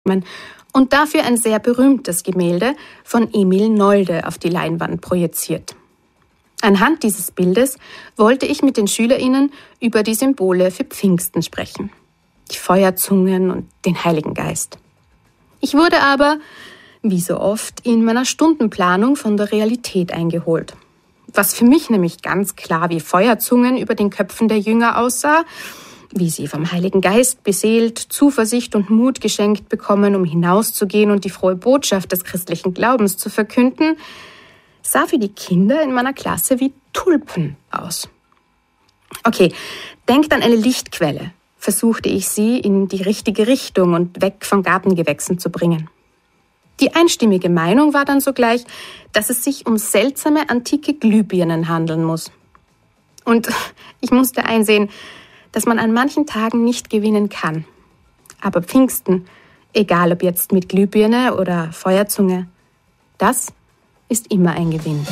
und dafür ein sehr berühmtes Gemälde von Emil Nolde auf die Leinwand projiziert. Anhand dieses Bildes wollte ich mit den SchülerInnen über die Symbole für Pfingsten sprechen. Die Feuerzungen und den Heiligen Geist. Ich wurde aber, wie so oft, in meiner Stundenplanung von der Realität eingeholt. Was für mich nämlich ganz klar wie Feuerzungen über den Köpfen der Jünger aussah, wie sie vom Heiligen Geist beseelt, Zuversicht und Mut geschenkt bekommen, um hinauszugehen und die frohe Botschaft des christlichen Glaubens zu verkünden, sah für die Kinder in meiner Klasse wie Tulpen aus. Okay, denkt an eine Lichtquelle, versuchte ich sie in die richtige Richtung und weg von Gartengewächsen zu bringen. Die einstimmige Meinung war dann sogleich, dass es sich um seltsame antike Glühbirnen handeln muss. Und ich musste einsehen, dass man an manchen Tagen nicht gewinnen kann. Aber Pfingsten, egal ob jetzt mit Glühbirne oder Feuerzunge, das ist immer ein Gewinn.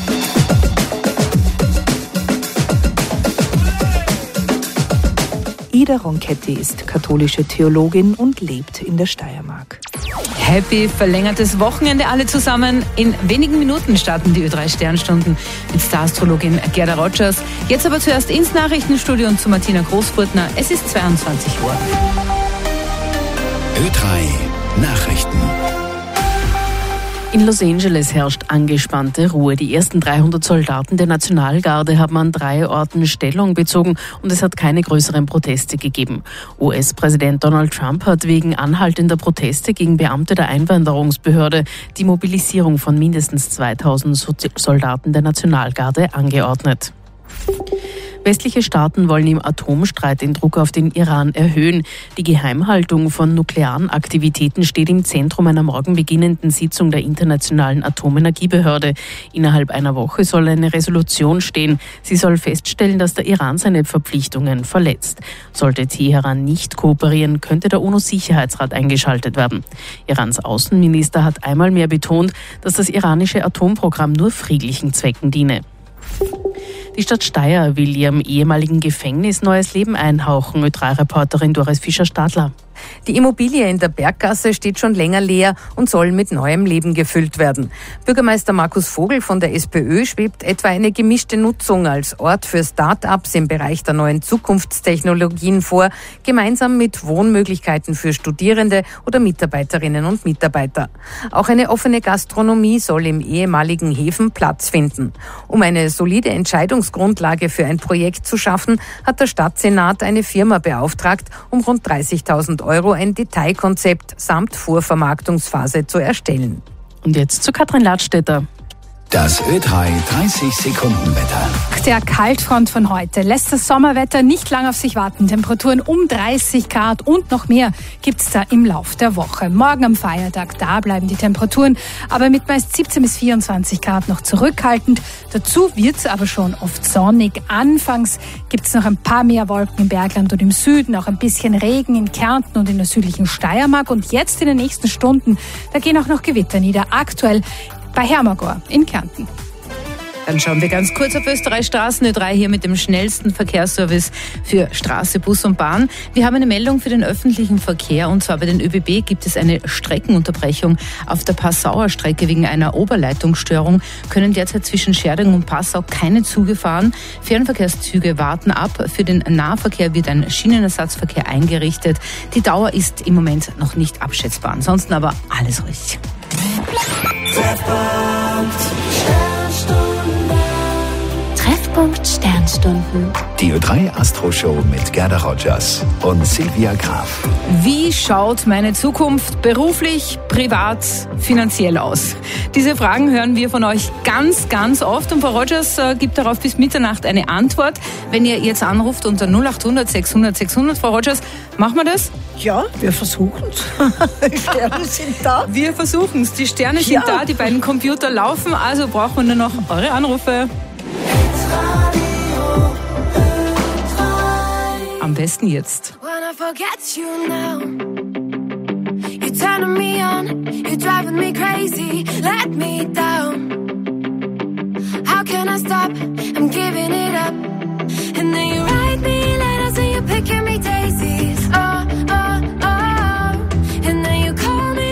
Ida Ronchetti ist katholische Theologin und lebt in der Steiermark. Happy verlängertes Wochenende alle zusammen. In wenigen Minuten starten die Ö3 Sternstunden mit Star-Astrologin Gerda Rogers. Jetzt aber zuerst ins Nachrichtenstudio und zu Martina Großfurtner. Es ist 22 Uhr. Ö3 Nachrichten. In Los Angeles herrscht angespannte Ruhe. Die ersten 300 Soldaten der Nationalgarde haben an 3 Orten Stellung bezogen und es hat keine größeren Proteste gegeben. US-Präsident Donald Trump hat wegen anhaltender Proteste gegen Beamte der Einwanderungsbehörde die Mobilisierung von mindestens 2000 Soldaten der Nationalgarde angeordnet. Westliche Staaten wollen im Atomstreit den Druck auf den Iran erhöhen. Die Geheimhaltung von nuklearen Aktivitäten steht im Zentrum einer morgen beginnenden Sitzung der Internationalen Atomenergiebehörde. Innerhalb einer Woche soll eine Resolution stehen. Sie soll feststellen, dass der Iran seine Verpflichtungen verletzt. Sollte Teheran nicht kooperieren, könnte der UNO-Sicherheitsrat eingeschaltet werden. Irans Außenminister hat einmal mehr betont, dass das iranische Atomprogramm nur friedlichen Zwecken diene. Die Stadt Steyr will ihrem ehemaligen Gefängnis neues Leben einhauchen, Ö3-Reporterin Doris Fischer-Stadler. Die Immobilie in der Berggasse steht schon länger leer und soll mit neuem Leben gefüllt werden. Bürgermeister Markus Vogel von der SPÖ schwebt etwa eine gemischte Nutzung als Ort für Start-ups im Bereich der neuen Zukunftstechnologien vor, gemeinsam mit Wohnmöglichkeiten für Studierende oder Mitarbeiterinnen und Mitarbeiter. Auch eine offene Gastronomie soll im ehemaligen Häfen Platz finden. Um eine solide Entscheidungsgrundlage für ein Projekt zu schaffen, hat der Stadtsenat eine Firma beauftragt, um rund 30.000 Euro ein Detailkonzept samt Vorvermarktungsphase zu erstellen. Und jetzt zu Katrin Ladstätter. Das Ö3 30-Sekunden-Wetter. Der Kaltfront von heute lässt das Sommerwetter nicht lange auf sich warten. Temperaturen um 30 Grad und noch mehr gibt's da im Lauf der Woche. Morgen am Feiertag, da bleiben die Temperaturen, aber mit meist 17 bis 24 Grad noch zurückhaltend. Dazu wird's aber schon oft sonnig. Anfangs gibt's noch ein paar mehr Wolken im Bergland und im Süden, auch ein bisschen Regen in Kärnten und in der südlichen Steiermark. Und jetzt in den nächsten Stunden, da gehen auch noch Gewitter nieder. Aktuell bei Hermagor in Kärnten. Dann schauen wir ganz kurz auf Österreich Straßen Ö3 hier mit dem schnellsten Verkehrsservice für Straße, Bus und Bahn. Wir haben eine Meldung für den öffentlichen Verkehr und zwar bei den ÖBB gibt es eine Streckenunterbrechung auf der Passauer Strecke wegen einer Oberleitungsstörung. Können derzeit zwischen Scherding und Passau keine Züge fahren. Fernverkehrszüge warten ab. Für den Nahverkehr wird ein Schienenersatzverkehr eingerichtet. Die Dauer ist im Moment noch nicht abschätzbar. Ansonsten aber alles ruhig. Treffpunkt Sternstunden. Die Ö3 Astro-Show mit Gerda Rogers und Silvia Graf. Wie schaut meine Zukunft beruflich, privat, finanziell aus? Diese Fragen hören wir von euch ganz, ganz oft und Frau Rogers gibt darauf bis Mitternacht eine Antwort. Wenn ihr jetzt anruft unter 0800 600 600, Frau Rogers, machen wir das? Ja, wir versuchen es. Die Sterne sind da. Wir versuchen es. Die Sterne sind da, die beiden Computer laufen, also brauchen wir nur noch eure Anrufe. Am besten jetzt. Picking me daisies, oh, oh, oh. And then you call me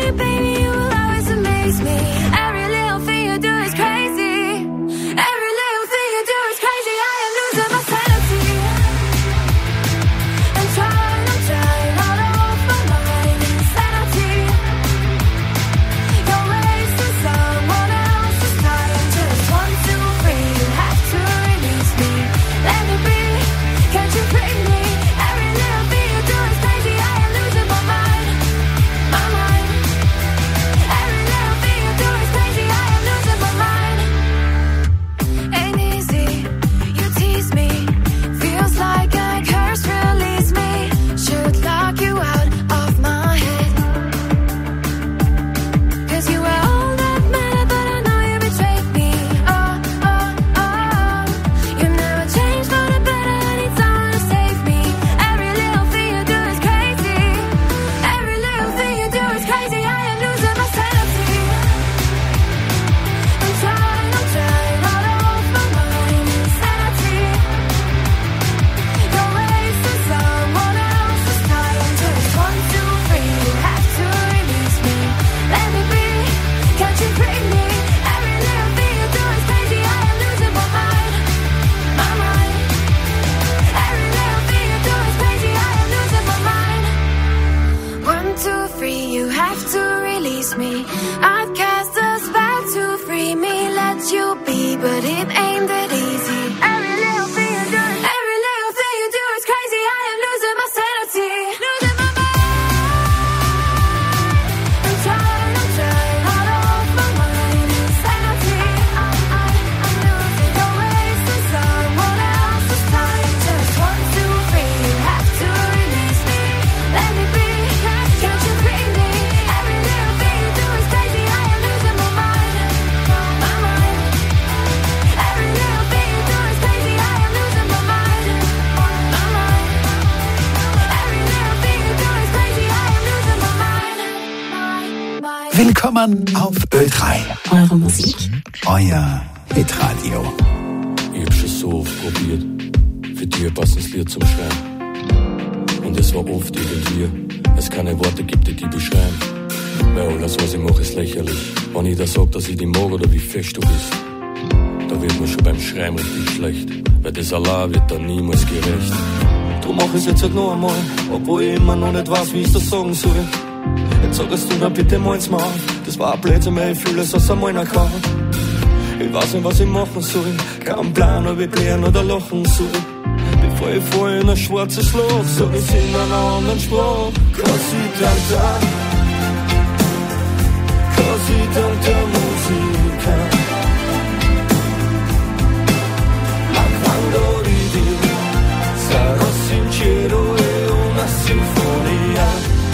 have to release me. I'd cast a spell to free me, let you be, but it ain't that easy. Every little thing you do is crazy. I am losing my sanity, losing my mind. I'm trying hard off my mind. Sanity, I'm losing. You're wasting someone else's time. Just 1, 2, 3, you have to release me. Let me be, can't you free me? Every little thing you do is crazy. I am losing my mind, my mind. Every little thing you do is crazy. I am losing my mind, my mind. Every little thing you do is crazy. I am losing my mind, my. Willkommen auf Ö3. Eure Musik. Euer Hitradio. Ich hab schon so oft probiert, für dich ein passendes Lied zum Schreiben. Und es war oft irgendwie, es keine Worte gibt, die beschreiben. Weil alles, was ich mache, ist lächerlich. Wenn ich da sag, dass ich dich mag oder wie fest du bist, da wird mir schon beim Schreiben richtig schlecht. Weil das allein wird dann niemals gerecht. Drum mach ich's jetzt halt noch einmal, obwohl ich immer noch nicht weiß, wie ich das sagen soll. Jetzt sagst du mir bitte mal's mal auf. Das war ein Blödsinn, weil ich fühle es aus einem Malen kann. Ich weiß nicht, was ich machen soll. Kein Plan, ob ich blären oder lachen soll. Bevor ich fall in ein schwarzes Loch, sag ich's in einer anderen Sprache. Cause ich dank der Musiker. Ma quando ridi, sarò sincero, è una sinfonia.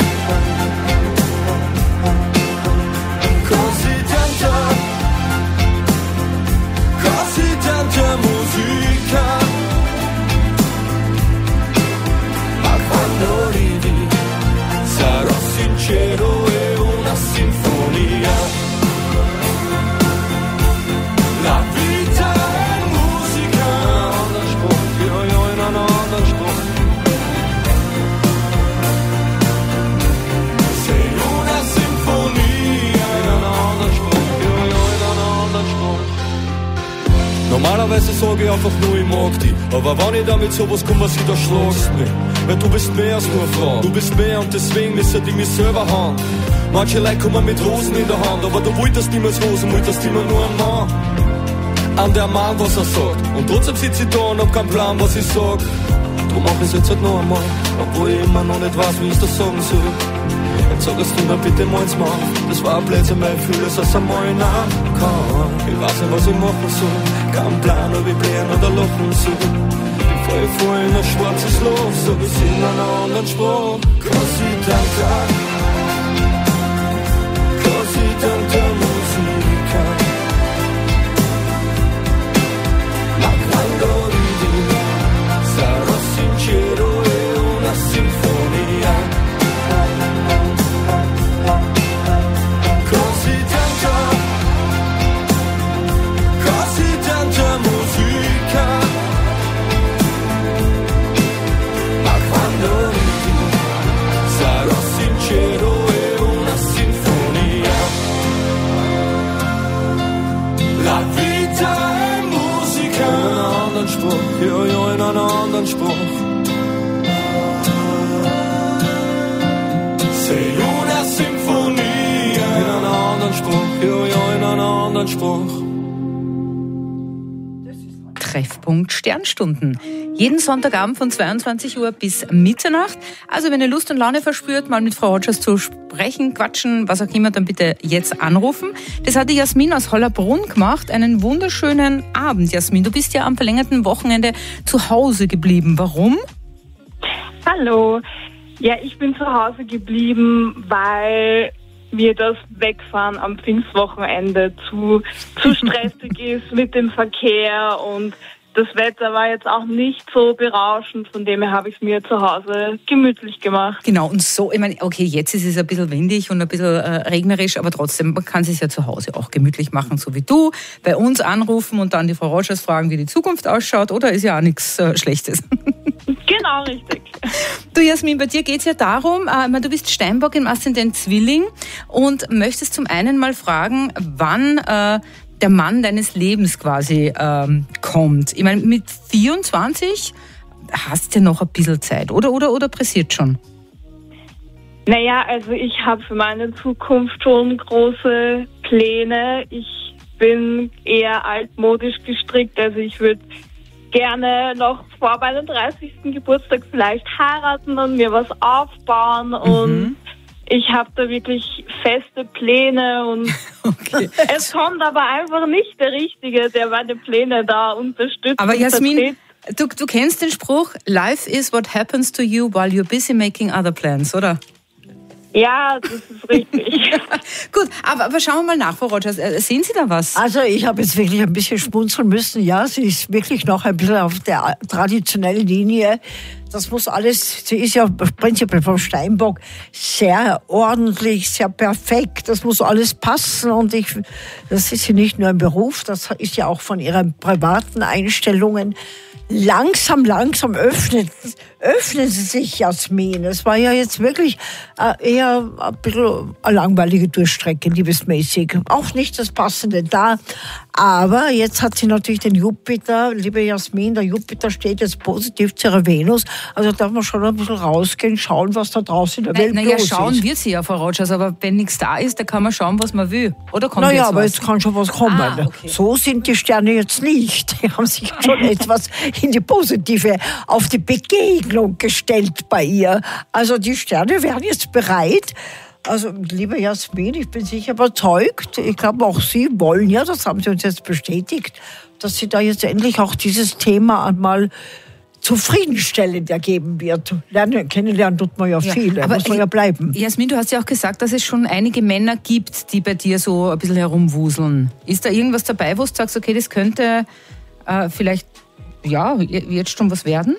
Così tanta musica, ma quando ridi sarò sincero, è una sinfonia. La vita è musica, non spruch, io in un anderen Spruch. Sei una sinfonia, in un anderen Spruch, io in un anderen Spruch. Normalerweise sage ich einfach nur, ich mag dich. Aber wenn ich damit sowas komme, was ich da schlagst mich. Weil du bist mehr als nur eine Frau. Du bist mehr und deswegen müssen die mich selber haben. Manche Leute kommen mit Rosen in der Hand, aber du wolltest niemals Rosen, wolltest immer nur einen Mann. An der Mann, was er sagt. Und trotzdem sitze ich da und hab keinen Plan, was ich sag. Drum mach ich's jetzt halt noch einmal, obwohl ich immer noch nicht weiß, wie ich das sagen soll. Jetzt sagst du mir bitte mal's mal auf. Das war ein Blödsinn, weil ich fühle es aus einem Malen kann. Ich weiß nicht, was ich machen soll. Kein Plan, ob ich blären oder lachen soll. Bevor ich fall in ein schwarzes Loch, sag ich's in einer anderen Sprache. Così tanta musica. Ma quando ridi, sarò sincero, è una sinfonia. Così tanta musica. Ma quando ridi, sarò sincero, è una sinfonia. La vita è musica, in un anderen Spruch, io in un anderen Spruch. Sei una sinfonia, in un anderen Spruch, io in un anderen Spruch. Treffpunkt Sternstunden. Jeden Sonntagabend von 22 Uhr bis Mitternacht. Also wenn ihr Lust und Laune verspürt, mal mit Frau Rogers zu sprechen, quatschen, was auch immer, dann bitte jetzt anrufen. Das hat die Jasmin aus Hollerbrunn gemacht. Einen wunderschönen Abend, Jasmin. Du bist ja am verlängerten Wochenende zu Hause geblieben. Warum? Hallo. Ja, ich bin zu Hause geblieben, weil mir das Wegfahren am Pfingstwochenende zu stressig ist mit dem Verkehr und das Wetter war jetzt auch nicht so berauschend, von dem her habe ich es mir zu Hause gemütlich gemacht. Genau, und so, ich meine, okay, jetzt ist es ein bisschen windig und ein bisschen regnerisch, aber trotzdem, man kann es sich ja zu Hause auch gemütlich machen, so wie du, bei uns anrufen und dann die Frau Rogers fragen, wie die Zukunft ausschaut, oder ist ja auch nichts Schlechtes. Genau, richtig. Du Jasmin, bei dir geht es ja darum, du bist Steinbock im Aszendent Zwilling und möchtest zum einen mal fragen, wann der Mann deines Lebens quasi kommt. Ich meine, mit 24 hast du ja noch ein bisschen Zeit, oder pressiert schon? Naja, also ich habe für meine Zukunft schon große Pläne. Ich bin eher altmodisch gestrickt, also ich würde gerne noch vor meinem 30. Geburtstag vielleicht heiraten und mir was aufbauen und ich habe da wirklich feste Pläne und es kommt aber einfach nicht der Richtige, der meine Pläne da unterstützt. Aber Jasmin, vertritt. du kennst den Spruch, Life is what happens to you while you're busy making other plans, oder? Ja, das ist richtig. Gut, aber schauen wir mal nach, Frau Rogers. Sehen Sie da was? Also ich habe jetzt wirklich ein bisschen schmunzeln müssen. Ja, sie ist wirklich noch ein bisschen auf der traditionellen Linie. Das muss alles, sie ist ja prinzipiell vom Steinbock sehr ordentlich, sehr perfekt. Das muss alles passen und das ist ja nicht nur ein Beruf, das ist ja auch von ihren privaten Einstellungen. Langsam öffnen sie sich, Jasmin. Es war ja jetzt wirklich eher ein bisschen eine langweilige Durchstrecke, liebesmäßig. Auch nicht das Passende da. Aber jetzt hat sie natürlich den Jupiter, liebe Jasmin, der Jupiter steht jetzt positiv zu ihrer Venus. Also darf man schon ein bisschen rausgehen, schauen, was da draußen in der Welt los ist. Schauen wird sie ja, Frau Rogers, aber wenn nichts da ist, dann kann man schauen, was man will. Oder kommt naja, jetzt aber was? jetzt kann schon was kommen. Okay. So sind die Sterne jetzt nicht. Die haben sich schon etwas in die positive, auf die Begegnung gestellt bei ihr. Also die Sterne wären jetzt bereit. Also, liebe Jasmin, ich bin sicher überzeugt. Ich glaube, auch Sie wollen ja, das haben Sie uns jetzt bestätigt, dass Sie da jetzt endlich auch dieses Thema einmal zufriedenstellend ergeben wird. Kennenlernen tut man ja viele, muss man ja bleiben. Jasmin, du hast ja auch gesagt, dass es schon einige Männer gibt, die bei dir so ein bisschen herumwuseln. Ist da irgendwas dabei, wo du sagst, okay, das könnte vielleicht jetzt schon was werden?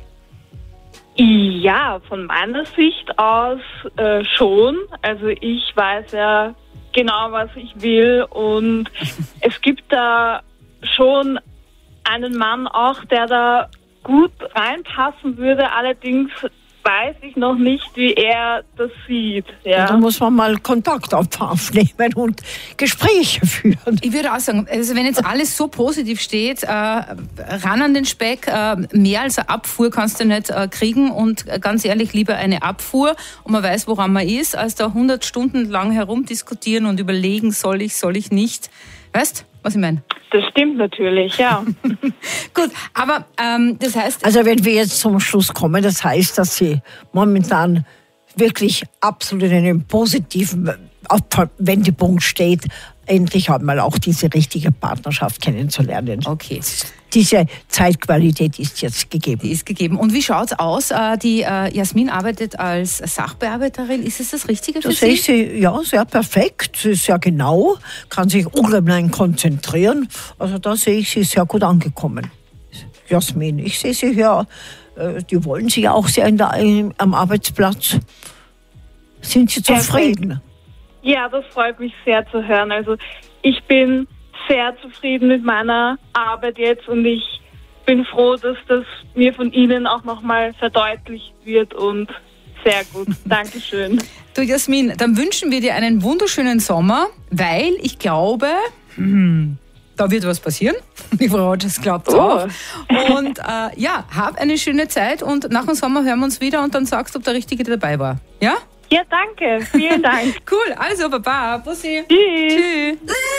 Ja, von meiner Sicht aus schon. Also ich weiß ja genau, was ich will und es gibt da schon einen Mann auch, der da gut reinpassen würde. Allerdings weiß ich noch nicht, wie er das sieht. Ja. Da muss man mal Kontakt aufnehmen und Gespräche führen. Ich würde auch sagen, also wenn jetzt alles so positiv steht, ran an den Speck, mehr als eine Abfuhr kannst du nicht kriegen und ganz ehrlich, lieber eine Abfuhr und man weiß, woran man ist, als da 100 Stunden lang herumdiskutieren und überlegen, soll ich nicht. Weißt du, was ich meine? Das stimmt natürlich, ja. Gut, aber das heißt... Also wenn wir jetzt zum Schluss kommen, das heißt, dass Sie momentan wirklich absolut in einem positiven Wendepunkt steht, endlich einmal auch diese richtige Partnerschaft kennenzulernen. Okay. Diese Zeitqualität ist jetzt gegeben. Die ist gegeben. Und wie schaut's aus? Die Jasmin arbeitet als Sachbearbeiterin. Ist es das Richtige für Das sehe ich Sie? ja sehr perfekt. Sie ist sehr genau, kann sich unglaublich konzentrieren. Also da sehe ich sie sehr gut angekommen. Jasmin, ich sehe sie hier, die wollen Sie ja auch sehr am Arbeitsplatz. Sind Sie zufrieden? Ja, das freut mich sehr zu hören. Also ich bin sehr zufrieden mit meiner Arbeit jetzt und ich bin froh, dass das mir von Ihnen auch nochmal verdeutlicht wird und sehr gut. Dankeschön. Du Jasmin, dann wünschen wir dir einen wunderschönen Sommer, weil ich glaube, da wird was passieren. Die Frau Rogers glaubt auch. Und hab eine schöne Zeit und nach dem Sommer hören wir uns wieder und dann sagst du, ob der Richtige dabei war. Ja? Ja, danke. Vielen Dank. Cool, also Baba, Bussi. Tschüss. Tschüss.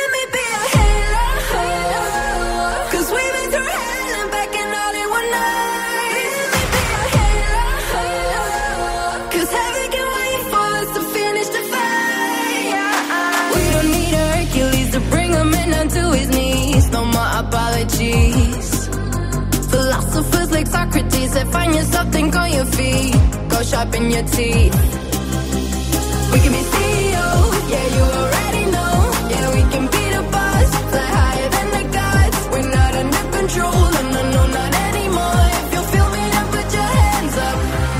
Philosophers like Socrates that find yourself, think on your feet, go sharpen your teeth. We can be CEO, yeah, you already know. Yeah, we can be the boss, fly higher than the gods. We're not under control, no, not anymore. If you feel me, then put your hands up.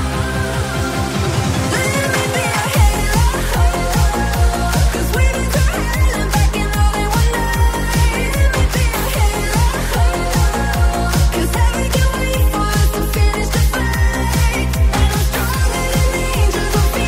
Let me be a halo, 'cause we've been through hell and back in all in one night. Let me be a halo, 'cause heaven can wait for us to finish the fight. And I'm stronger than angels will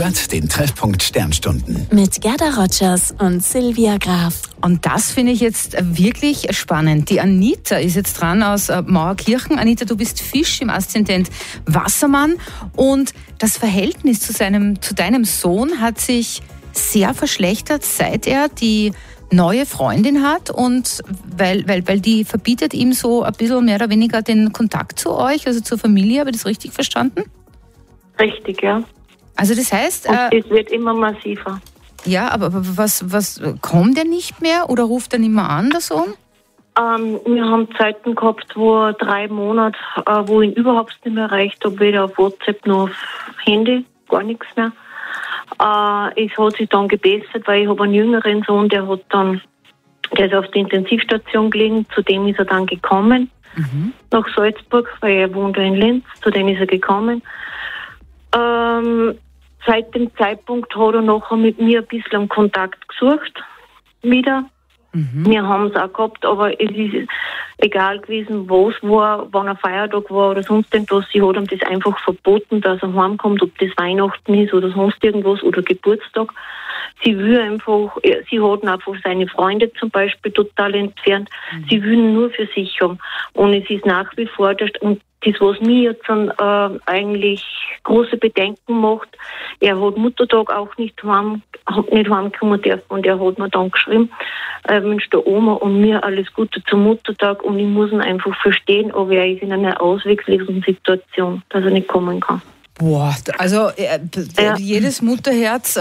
hört den Treffpunkt Sternstunden. Mit Gerda Rogers und Silvia Graf. Und das finde ich jetzt wirklich spannend. Die Anita ist jetzt dran aus Mauerkirchen. Anita, du bist Fisch im Aszendent Wassermann und das Verhältnis zu deinem Sohn hat sich sehr verschlechtert, seit er die neue Freundin hat und weil die verbietet ihm so ein bisschen mehr oder weniger den Kontakt zu euch, also zur Familie. Habe ich das richtig verstanden? Richtig, ja. Also das heißt... Und es wird immer massiver. Ja, aber was kommt er nicht mehr oder ruft er nicht mehr an, der Sohn? Wir haben Zeiten gehabt, wo 3 Monate, wo ich ihn überhaupt nicht mehr erreicht habe, weder auf WhatsApp noch auf Handy, gar nichts mehr. Es hat sich dann gebessert, weil ich habe einen jüngeren Sohn, der ist auf der Intensivstation gelegen, zu dem ist er dann gekommen, nach Salzburg, weil er wohnt in Linz, zu dem ist er gekommen. Seit dem Zeitpunkt hat er nachher mit mir ein bisschen einen Kontakt gesucht, wieder. Wir haben es auch gehabt, aber es ist egal gewesen, was war, wann ein Feiertag war oder sonst irgendwas. Sie hat ihm das einfach verboten, dass er heimkommt, ob das Weihnachten ist oder sonst irgendwas oder Geburtstag. Sie hat ihn einfach seine Freunde zum Beispiel total entfernt. Sie will ihn nur für sich haben. Und es ist nach wie vor, und das, was mir jetzt eigentlich große Bedenken macht, er hat Muttertag auch nicht heimkommen dürfen und er hat mir dann geschrieben, er wünscht der Oma und mir alles Gute zum Muttertag und ich muss ihn einfach verstehen, aber er ist in einer ausweglosen Situation, dass er nicht kommen kann. Boah, also jedes Mutterherz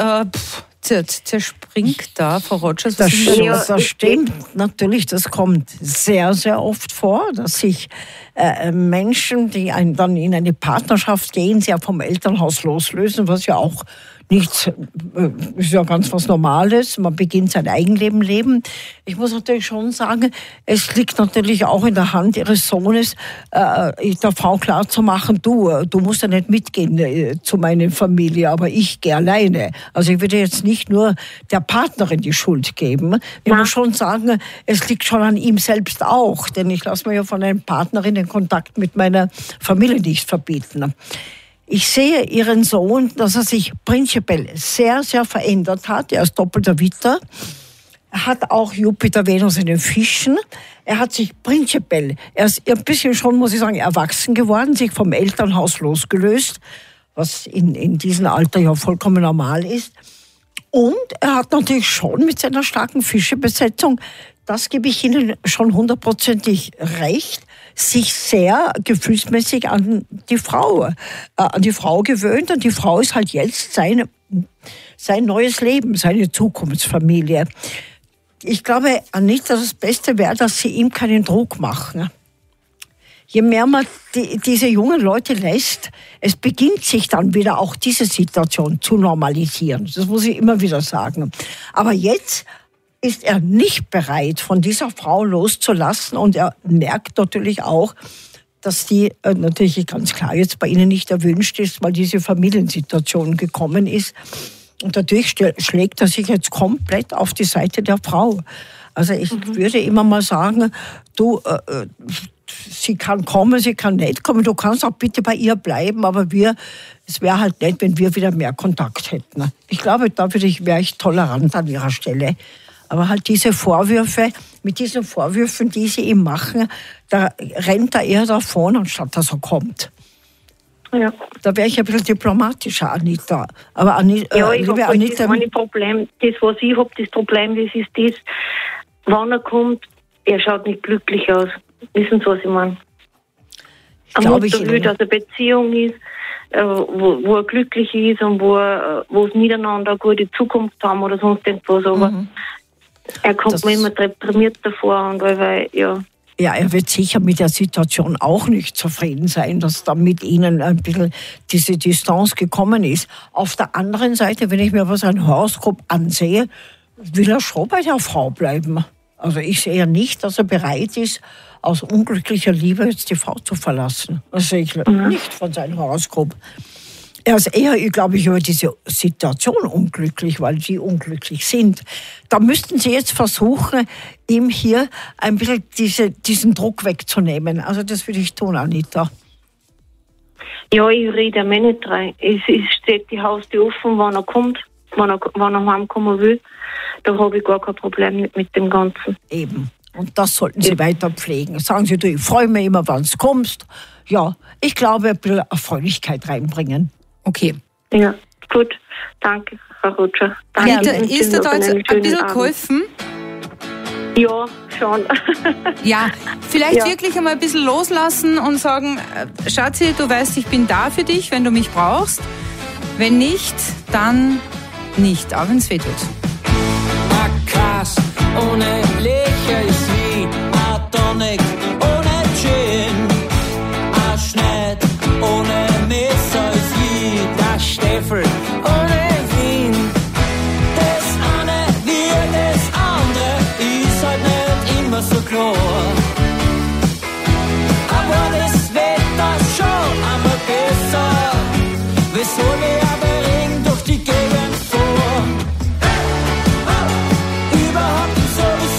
zerspringt da, Frau Rogers. Das stimmt natürlich, das kommt sehr, sehr oft vor, dass sich Menschen, die dann in eine Partnerschaft gehen, sehr vom Elternhaus loslösen, was ja auch nichts, ist ja ganz was Normales. Man beginnt sein Eigenleben leben. Ich muss natürlich schon sagen, es liegt natürlich auch in der Hand Ihres Sohnes, der Frau klarzumachen, du musst ja nicht mitgehen zu meiner Familie, aber ich gehe alleine. Also ich würde jetzt nicht nur der Partnerin die Schuld geben. Ich muss schon sagen, es liegt schon an ihm selbst auch, denn ich lasse mir ja von einer Partnerin den Kontakt mit meiner Familie nicht verbieten. Ich sehe Ihren Sohn, dass er sich prinzipiell sehr, sehr verändert hat. Er ist doppelter Witter. Er hat auch Jupiter, Venus in den Fischen. Er hat sich prinzipiell, er ist ein bisschen schon, muss ich sagen, erwachsen geworden, sich vom Elternhaus losgelöst, was in diesem Alter ja vollkommen normal ist. Und er hat natürlich schon mit seiner starken Fischebesetzung, das gebe ich Ihnen schon 100%ig recht, sich sehr gefühlsmäßig an die Frau gewöhnt. Und die Frau ist halt jetzt sein neues Leben, seine Zukunftsfamilie. Ich glaube, Anita, das Beste wäre, dass Sie ihm keinen Druck machen. Je mehr man diese jungen Leute lässt, es beginnt sich dann wieder auch diese Situation zu normalisieren. Das muss ich immer wieder sagen. Aber jetzt ist er nicht bereit, von dieser Frau loszulassen. Und er merkt natürlich auch, dass die natürlich ganz klar jetzt bei Ihnen nicht erwünscht ist, weil diese Familiensituation gekommen ist. Und natürlich schlägt er sich jetzt komplett auf die Seite der Frau. Also ich würde immer mal sagen, sie kann kommen, sie kann nicht kommen. Du kannst auch bitte bei ihr bleiben, aber es wäre halt nett, wenn wir wieder mehr Kontakt hätten. Ich glaube, wäre ich tolerant an ihrer Stelle. Aber halt diese Vorwürfe, mit diesen Vorwürfen, die sie ihm machen, da rennt er eher davon, anstatt dass er kommt. Ja. Da wäre ich ein bisschen diplomatischer, Anita. Aber liebe Anita, das Problem, das, was ich habe, das Problem, das ist das, wann er kommt, er schaut nicht glücklich aus. Wissen Sie, was ich meine? Er will, dass eine Beziehung ist, wo er glücklich ist und wo es miteinander eine gute Zukunft haben oder sonst irgendwas, aber er kommt mir immer deprimiert davor und Ja, er wird sicher mit der Situation auch nicht zufrieden sein, dass da mit Ihnen ein bisschen diese Distanz gekommen ist. Auf der anderen Seite, wenn ich mir aber sein Horoskop ansehe, will er schon bei der Frau bleiben. Also ich sehe ja nicht, dass er bereit ist, aus unglücklicher Liebe jetzt die Frau zu verlassen. Das sehe ich nicht von seinem Horoskop. Er ist eher, glaube ich, über diese Situation unglücklich, weil sie unglücklich sind. Da müssten Sie jetzt versuchen, ihm hier ein bisschen diesen Druck wegzunehmen. Also das würde ich tun, Anita. Ja, ich rede mir nicht rein. Es steht die Haustür offen, wenn er kommt, wenn er heimkommen will. Da habe ich gar kein Problem mit dem Ganzen. Eben. Und das sollten Sie weiter pflegen. Sagen Sie, du, ich freue mich immer, wenn du kommst. Ja, ich glaube, ein bisschen Fröhlichkeit reinbringen. Okay. Ja, gut. Danke, Frau Rutscher. Anita, ist dir da jetzt ein bisschen geholfen? Ja, schon. Ja, vielleicht wirklich einmal ein bisschen loslassen und sagen, Schatzi, du weißt, ich bin da für dich, wenn du mich brauchst. Wenn nicht, dann nicht, auch wenn es weh tut. Kass ohne Licher ist wie ein Tonic ohne Gin. Ein Schneid ohne Messer ist wie der Steffel ohne Wien. Das eine wie das andere ist halt nicht immer so klar. Aber das Wetter schon einmal besser, wieso wir aber Regen durch die Gegend fahren. Überhaupt sowieso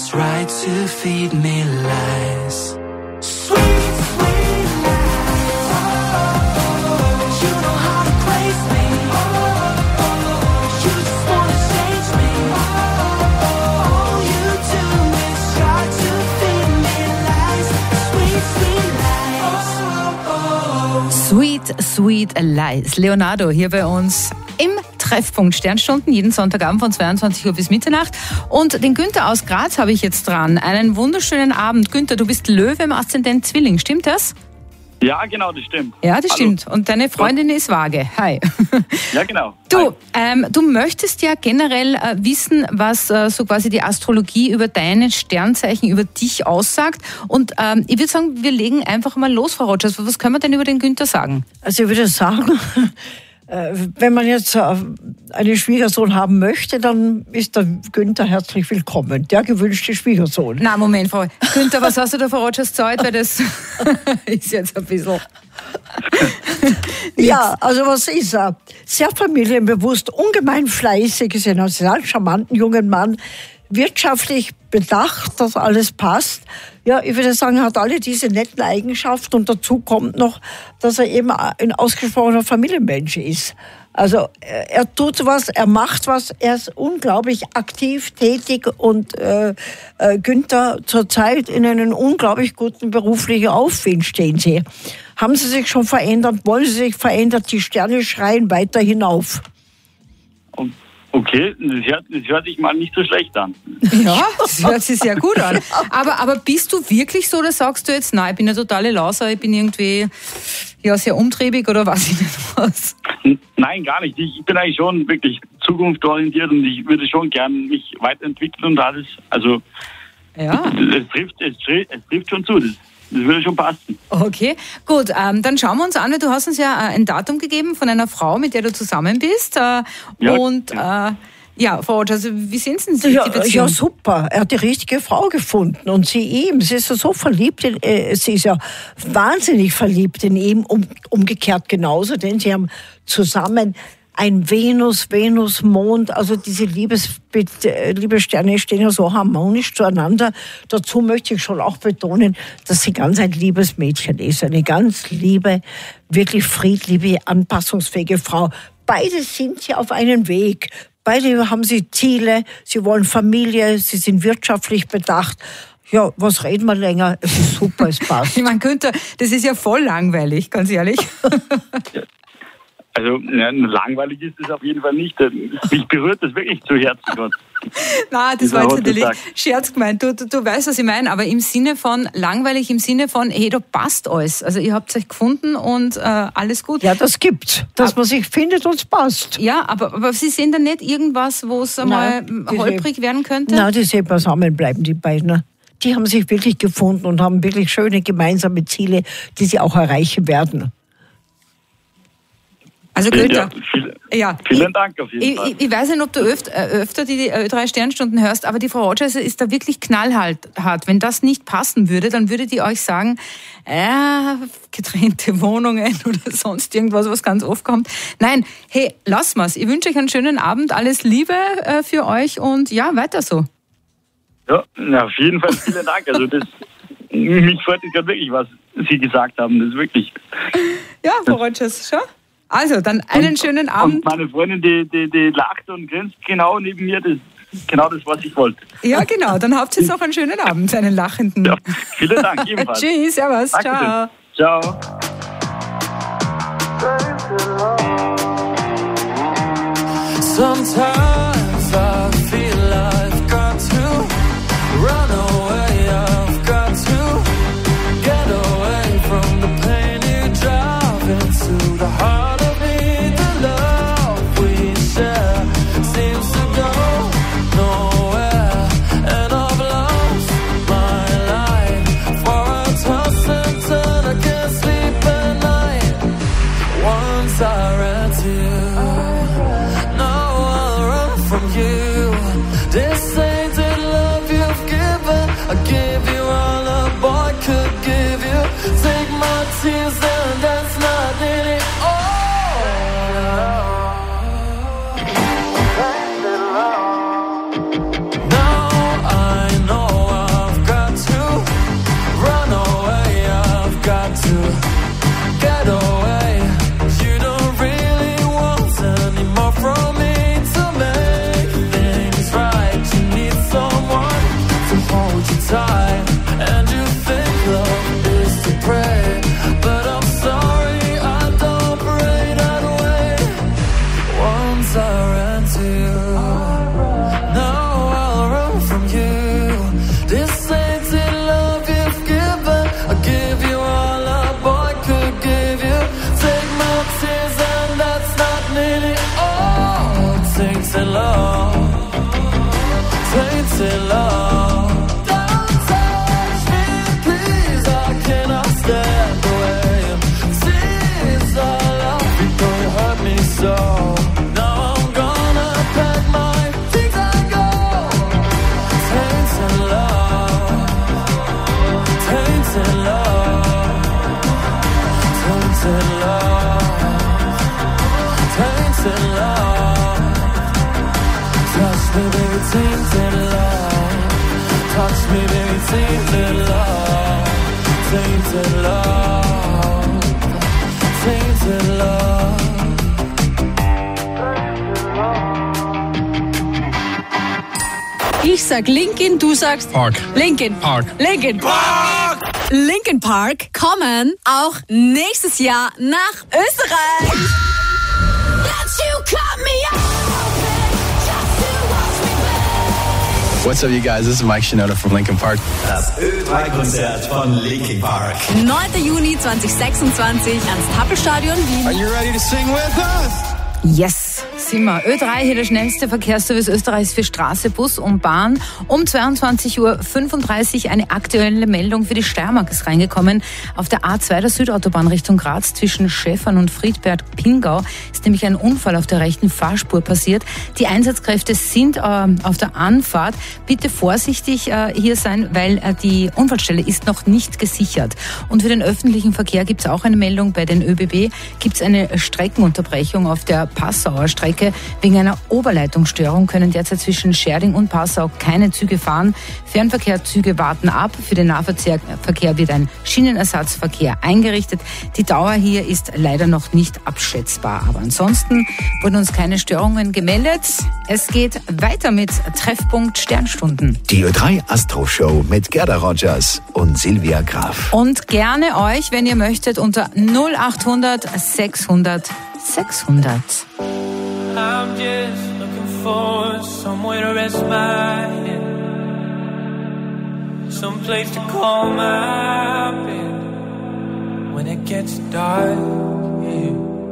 it's right to feed me lies. Sweet, sweet lies. Oh, you know how to place me. Oh, you just wanna change me. All you do is try to feed me lies. Sweet, sweet lies. Sweet, Sweet Lies. Leonardo hier bei uns im Treffpunkt Sternstunden, jeden Sonntagabend von 22 Uhr bis Mitternacht. Und den Günther aus Graz habe ich jetzt dran. Einen wunderschönen Abend. Günther, du bist Löwe im Aszendent Zwilling, stimmt das? Ja, genau, das stimmt. Ja, das stimmt. Und deine Freundin ist Waage. Hi. Ja, genau. Du möchtest ja generell wissen, was so quasi die Astrologie über deine Sternzeichen, über dich aussagt. Und ich würde sagen, wir legen einfach mal los, Frau Rogers. Was können wir denn über den Günther sagen? Also ich würde sagen, wenn man jetzt einen Schwiegersohn haben möchte, dann ist der Günther herzlich willkommen. Der gewünschte Schwiegersohn. Na, Moment, Frau Günther, was hast du da, Frau Rogers, Zeit? Weil das ist jetzt ein bisschen... Ja, also was ist er? Sehr familienbewusst, ungemein fleißig, ist ein sehr charmanten jungen Mann, wirtschaftlich bedacht, dass alles passt. Ja, ich würde sagen, er hat alle diese netten Eigenschaften und dazu kommt noch, dass er eben ein ausgesprochener Familienmensch ist. Also er tut was, er macht was, er ist unglaublich aktiv, tätig und Günther zurzeit in einem unglaublich guten beruflichen Aufwind stehen Sie. Haben Sie sich schon verändert? Wollen Sie sich verändern? Die Sterne schreien weiter hinauf. Okay, das hört sich mal nicht so schlecht an. Ja, das hört sich sehr gut an. Aber bist du wirklich so, oder sagst du jetzt, nein, ich bin eine totale Lauser, ich bin irgendwie ja, sehr umtriebig oder weiß ich nicht was? Nein, gar nicht. Ich bin eigentlich schon wirklich zukunftsorientiert und ich würde schon gern mich weiterentwickeln und alles. Also ja. Es trifft schon zu. Das würde schon passen. Okay, gut. Dann schauen wir uns an, weil du hast uns ja ein Datum gegeben von einer Frau, mit der du zusammen bist. Ja, Frau Rogers, also wie sind denn Sie die Beziehung? Ja, super. Er hat die richtige Frau gefunden und sie ihm. Sie ist so verliebt, sie ist ja wahnsinnig verliebt in ihm, umgekehrt genauso, denn sie haben zusammen ein Venus-Mond, also diese Liebessterne stehen ja so harmonisch zueinander. Dazu möchte ich schon auch betonen, dass sie ganz ein liebes Mädchen ist, eine ganz liebe, wirklich friedliche, anpassungsfähige Frau. Beide sind sie auf einem Weg. Beide haben sie Ziele, sie wollen Familie, sie sind wirtschaftlich bedacht. Ja, was reden wir länger? Es ist super, es passt. Ich meine, Günther, das ist ja voll langweilig, ganz ehrlich. Also langweilig ist es auf jeden Fall nicht. Mich berührt das wirklich zu Herzen. Nein, das war jetzt natürlich Scherz gemeint. Du weißt, was ich meine, aber im Sinne von langweilig, im Sinne von, hey, da passt alles. Also ihr habt euch gefunden und alles gut. Ja, das gibt's, dass man sich findet und es passt. Ja, aber Sie sehen da nicht irgendwas, wo es einmal holprig werden könnte? Nein, die sehen zusammenbleiben, die beiden. Die haben sich wirklich gefunden und haben wirklich schöne gemeinsame Ziele, die sie auch erreichen werden. Also Günther, vielen Dank auf jeden Fall. Ich weiß nicht, ob du öfter die 3 Sternstunden hörst, aber die Frau Rogers ist da wirklich knallhart. Wenn das nicht passen würde, dann würde die euch sagen, getrennte Wohnungen oder sonst irgendwas, was ganz oft kommt. Nein, hey, lass mal's. Ich wünsche euch einen schönen Abend, alles Liebe für euch und ja, weiter so. Ja, auf jeden Fall vielen Dank. Also mich freut gerade wirklich, was Sie gesagt haben. Das ist wirklich... Ja, Frau Rogers, schon? Also, dann einen schönen Abend. Und meine Freundin, die lacht und grinst genau neben mir, das ist genau das, was ich wollte. Ja, genau. Dann habt ihr jetzt noch einen schönen Abend, einen lachenden. Ja, vielen Dank, ebenfalls. Tschüss, servus, ciao. Ciao. Sometimes I feel I've got to run away, I've got to get away from the pain you drive into the heart of me. The love we share seems to go nowhere, and I've lost my life for a toss and turn. I can't sleep at night. Once I ran to you, now I'll run from you. This ain't the love you've given. I give you all a boy could give you. Take my tears and that's not in it. Now I know tainted love. Touch me, baby, tainted love. Tainted love. Tainted love. Ich sag Linkin, du sagst Park. Linkin Park. Linkin Park. Linkin Park kommen auch nächstes Jahr nach Österreich. What's up, you guys? This is Mike Shinoda from Linkin Park. Das Ö3-Konzert von Linkin Park. 9. Juni 2026 ans Tappelstadion Wien. Are you ready to sing with us? Yes, sind wir. Ö3, hier der schnellste Verkehrsservice Österreichs für Straße, Bus und Bahn. Um 22:35 Uhr eine aktuelle Meldung für die Steiermark ist reingekommen. Auf der A2 der Südautobahn Richtung Graz zwischen Schäfern und Friedberg-Pingau ist nämlich ein Unfall auf der rechten Fahrspur passiert. Die Einsatzkräfte sind auf der Anfahrt. Bitte vorsichtig hier sein, weil die Unfallstelle ist noch nicht gesichert. Und für den öffentlichen Verkehr gibt es auch eine Meldung. Bei den ÖBB gibt es eine Streckenunterbrechung auf der Passauer Strecke. Wegen einer Oberleitungsstörung können derzeit zwischen Scherding und Passau keine Züge fahren. Fernverkehrszüge warten ab. Für den Nahverkehr wird ein Schienenersatzverkehr eingerichtet. Die Dauer hier ist leider noch nicht abschätzbar. Aber ansonsten wurden uns keine Störungen gemeldet. Es geht weiter mit Treffpunkt Sternstunden. Die Ö3 Astro Show mit Gerda Rogers und Silvia Graf. Und gerne euch, wenn ihr möchtet, unter 0800 600 600. I'm just looking for somewhere to rest my head, some place to call my bed when it gets dark. Yeah.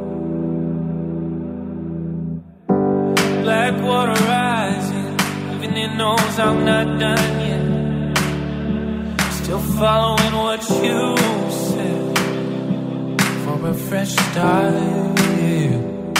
Black water rising, even it knows I'm not done yet. Still following what you said for a fresh start. Yeah.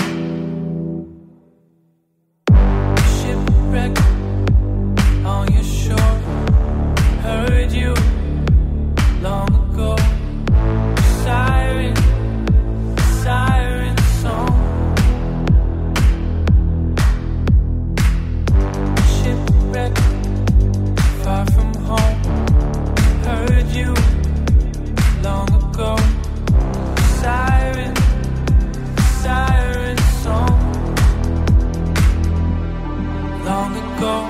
On your shore, heard you long ago. Siren, siren song. Shipwreck, far from home. Heard you long ago. Siren, siren song. Long ago.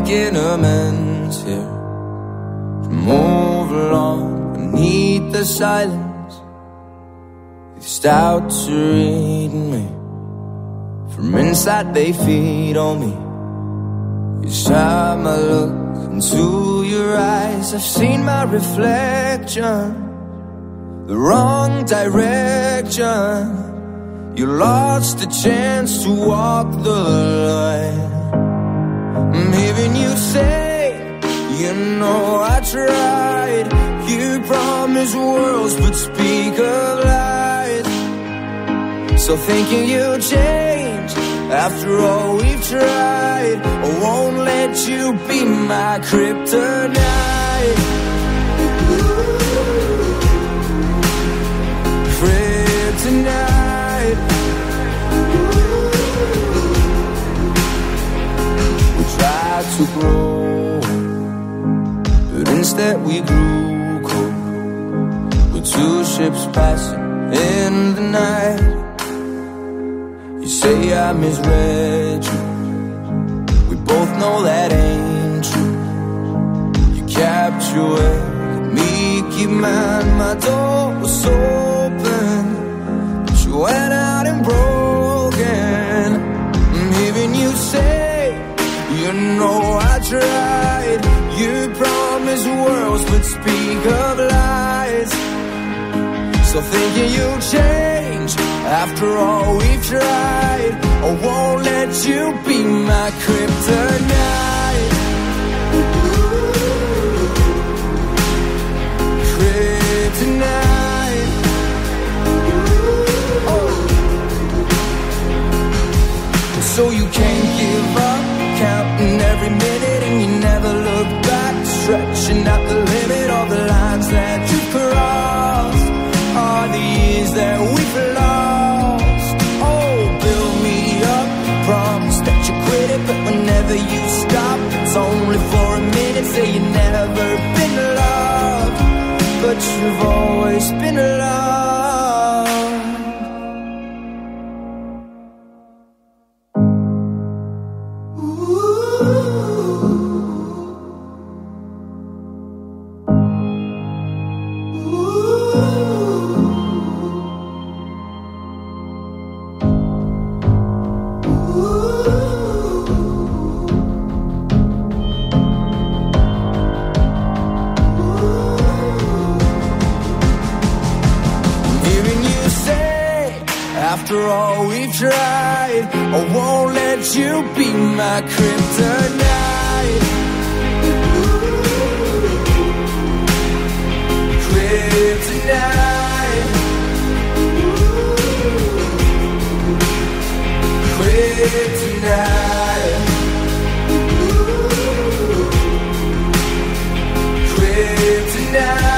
making amends here. Move along beneath the silence. These doubts are eating me. From inside they feed on me. Each time I look into your eyes, I've seen my reflection. The wrong direction. You lost the chance to walk the line. I'm hearing you say, you know I tried. You promised worlds but speak of lies. So thinking you'll change after all we've tried. I won't let you be my kryptonite. Kryptonite. We tried to grow, but instead we grew cold. We're two ships passing in the night. You say I misread you. We both know that ain't true. You kept your word, me keep mine. My door was open, but you went out and broken. I'm hearing you say, you know I tried. You promised worlds but speak of lies. So thinking you'll change after all we've tried. I won't let you be my kryptonite. Kryptonite. Oh. So you can't give up, counting every minute and you never look back, stretching out the limit of the lines that you crossed. All the years that we've lost. Oh, build me up. Promise that you quit it, but whenever you stop, it's only for a minute. Say you've never been loved, but you've always been loved. After all we've tried, I won't let you be my kryptonite. Kryptonite. Kryptonite. Kryptonite.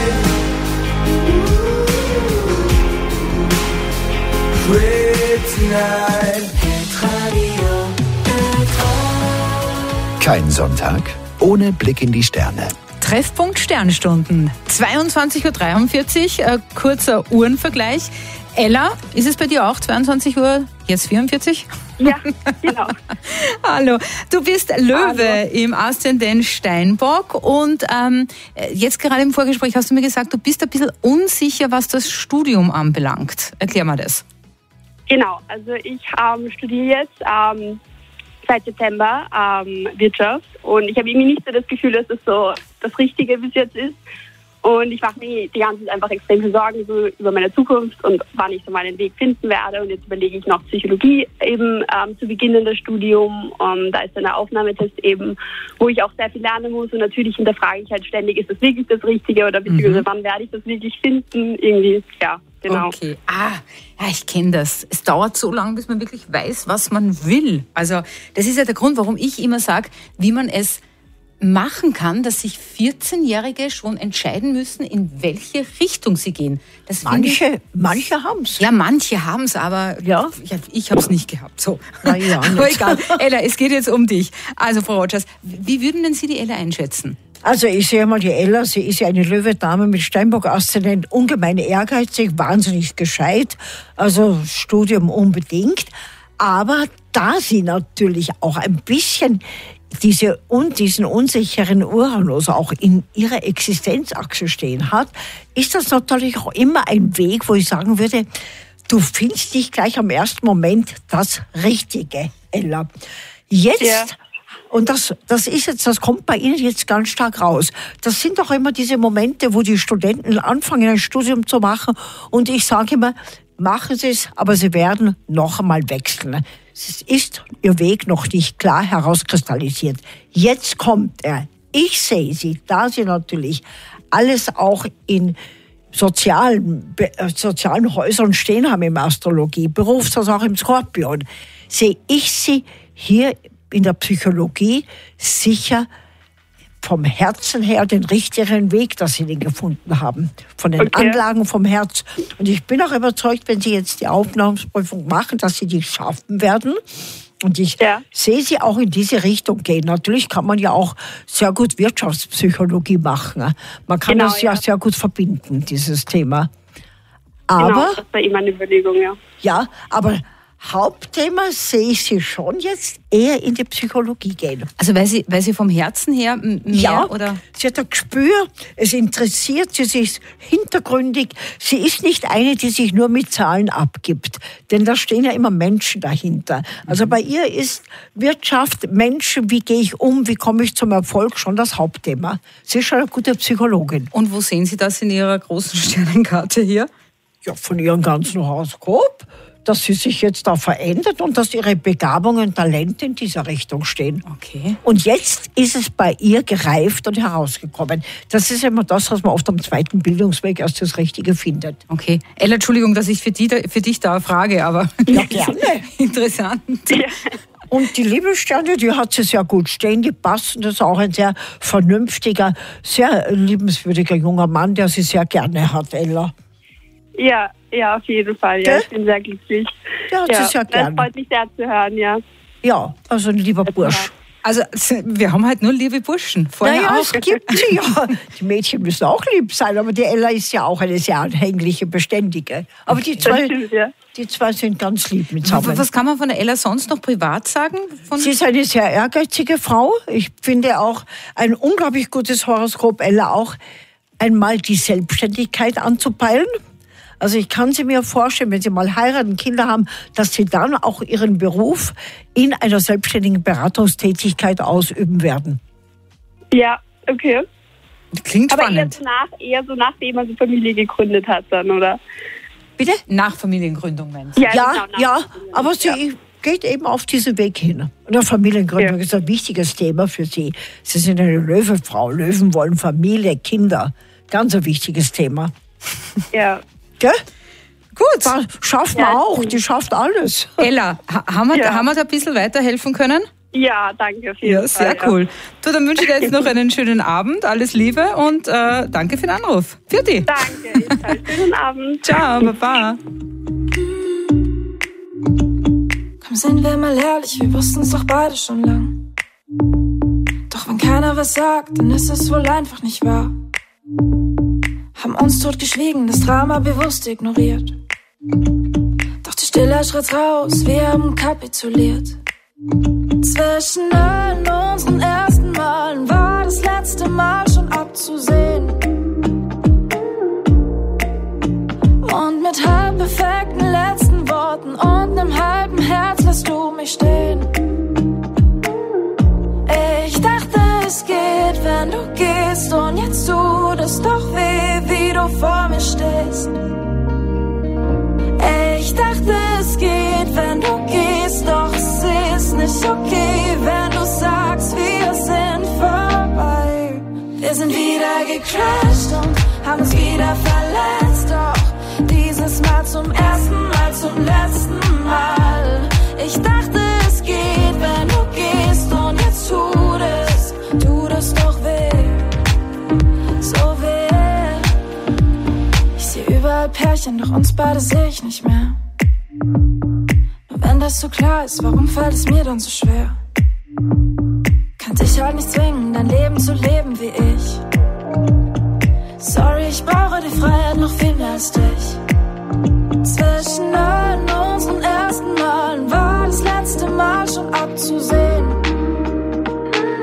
Kein Sonntag ohne Blick in die Sterne. Treffpunkt Sternstunden. 22.43 Uhr, kurzer Uhrenvergleich. Ella, ist es bei dir auch 22 Uhr, jetzt 44? Ja, genau. Hallo, du bist Löwe im Aszendent Steinbock und jetzt gerade im Vorgespräch hast du mir gesagt, du bist ein bisschen unsicher, was das Studium anbelangt. Erklär mal das. Genau, also ich studiere jetzt seit Dezember Wirtschaft und ich habe irgendwie nicht so das Gefühl, dass das so das Richtige bis jetzt ist. Und ich mache mir die ganze Zeit einfach extrem viel Sorgen so über meine Zukunft und wann ich so meinen Weg finden werde. Und jetzt überlege ich noch Psychologie eben zu beginnen, das Studium. Da ist dann ein Aufnahmetest eben, wo ich auch sehr viel lernen muss. Und natürlich hinterfrage ich halt ständig, ist das wirklich das Richtige oder beziehungsweise wann werde ich das wirklich finden? Irgendwie, ja, genau. Okay, ja, ich kenne das. Es dauert so lange, bis man wirklich weiß, was man will. Also das ist ja der Grund, warum ich immer sage, wie man es machen kann, dass sich 14-Jährige schon entscheiden müssen, in welche Richtung sie gehen. Das manche haben es. Ja, manche haben es, aber ja. Ich habe es nicht gehabt. So. Ja, aber egal. Ella, es geht jetzt um dich. Also, Frau Rogers, wie würden denn Sie die Ella einschätzen? Also ich sehe mal die Ella, sie ist ja eine Löwe-Dame mit Steinbock-Aszendent, ungemein ehrgeizig, wahnsinnig gescheit, also Studium unbedingt. Aber da sie natürlich auch ein bisschen diesen unsicheren Uranus auch in ihrer Existenzachse stehen hat, ist das natürlich auch immer ein Weg, wo ich sagen würde, du findest nicht gleich am ersten Moment das Richtige, Ella. Jetzt, und das kommt bei Ihnen jetzt ganz stark raus. Das sind doch immer diese Momente, wo die Studenten anfangen, ein Studium zu machen. Und ich sage immer, machen Sie es, aber Sie werden noch einmal wechseln. Es ist Ihr Weg noch nicht klar herauskristallisiert. Jetzt kommt er. Ich sehe Sie, da Sie natürlich alles auch in sozialen Häusern stehen haben im Astrologie, Berufshaus auch im Skorpion, sehe ich Sie hier in der Psychologie sicher vom Herzen her den richtigen Weg, dass Sie den gefunden haben. Von den Anlagen vom Herz. Und ich bin auch überzeugt, wenn Sie jetzt die Aufnahmeprüfung machen, dass Sie die schaffen werden. Und ich sehe Sie auch in diese Richtung gehen. Natürlich kann man ja auch sehr gut Wirtschaftspsychologie machen. Man kann das ja sehr gut verbinden, dieses Thema. Aber, genau, das war immer eine Überlegung, ja. Ja, aber Hauptthema sehe ich Sie schon jetzt eher in die Psychologie gehen. Also weil Sie vom Herzen her mehr, oder? Sie hat ein Gespür, es interessiert sie, sie ist hintergründig. Sie ist nicht eine, die sich nur mit Zahlen abgibt, denn da stehen ja immer Menschen dahinter. Also bei ihr ist Wirtschaft, Menschen, wie gehe ich um, wie komme ich zum Erfolg, schon das Hauptthema. Sie ist schon eine gute Psychologin. Und wo sehen Sie das in Ihrer großen Sternenkarte hier? Ja, von Ihrem ganzen Horoskop. Dass sie sich jetzt da verändert und dass ihre Begabungen und Talente in dieser Richtung stehen. Okay. Und jetzt ist es bei ihr gereift und herausgekommen. Das ist immer das, was man oft am zweiten Bildungsweg erst das Richtige findet. Okay. Ella, Entschuldigung, dass ich für dich da frage, aber ja, gerne. Interessant. Ja. Und die Liebessterne, die hat sie sehr gut stehen, die passen. Das ist auch ein sehr vernünftiger, sehr liebenswürdiger junger Mann, der sie sehr gerne hat, Ella. Ja, auf jeden Fall. Ja. Ich bin sehr glücklich. Der hat sie sehr gerne. Das freut mich sehr zu hören, ja. Ja, also ein lieber Bursch. Also wir haben halt nur liebe Burschen. Vorher auch. Es gibt sie ja. Die Mädchen müssen auch lieb sein, aber die Ella ist ja auch eine sehr anhängliche, beständige. Aber die zwei sind ganz lieb miteinander. Was kann man von der Ella sonst noch privat sagen? Sie ist eine sehr ehrgeizige Frau. Ich finde auch ein unglaublich gutes Horoskop, Ella, auch einmal die Selbstständigkeit anzupeilen. Also ich kann sie mir vorstellen, wenn sie mal heiraten, Kinder haben, dass sie dann auch ihren Beruf in einer selbstständigen Beratungstätigkeit ausüben werden. Ja, okay. Klingt spannend. Aber eher so nachdem man so Familie gegründet hat dann, oder? Bitte? Nach Familiengründung, meinst du? Ja, aber sie geht eben auf diesen Weg hin. Und eine Familiengründung ist ein wichtiges Thema für sie. Sie sind eine Löwenfrau. Löwen wollen Familie, Kinder. Ganz ein wichtiges Thema. Ja. Gell? Gut. Das schafft man auch, die schafft alles. Ella, haben wir da ein bisschen weiterhelfen können? Ja, danke. Auf jeden Fall, sehr cool. Du, dann wünsche ich dir jetzt noch einen schönen Abend, alles Liebe und danke für den Anruf. Für dich. Danke, schönen Abend. Ciao, Baba. Komm, sind wir mal ehrlich, wir wussten's doch beide schon lang. Doch wenn keiner was sagt, dann ist es wohl einfach nicht wahr. Haben uns totgeschwiegen, das Drama bewusst ignoriert. Doch die Stille schritt raus, wir haben kapituliert. Zwischen allen unseren ersten Malen war das letzte Mal schon abzusehen. Und mit halb perfekten letzten Worten und nem halben Herz lässt du mich stehen. Ich dachte, es geht, wenn du gehst, und jetzt tut es doch weh, wie du vor mir stehst. Ich dachte, es geht, wenn du gehst, doch es ist nicht okay, wenn du sagst, wir sind vorbei. Wir sind wieder gecrashed und haben uns wieder verletzt, doch dieses Mal zum ersten Mal, zum letzten Mal. Ich dachte, es geht, wenn du gehst, und jetzt tut es doch weh, so weh. Ich sehe überall Pärchen, doch uns beide sehe ich nicht mehr. Nur wenn das so klar ist, warum fällt es mir dann so schwer? Kann dich halt nicht zwingen, dein Leben zu leben wie ich. Sorry, ich brauche die Freiheit noch viel mehr als dich. Zwischen allen unseren ersten Malen war das letzte Mal schon abzusehen.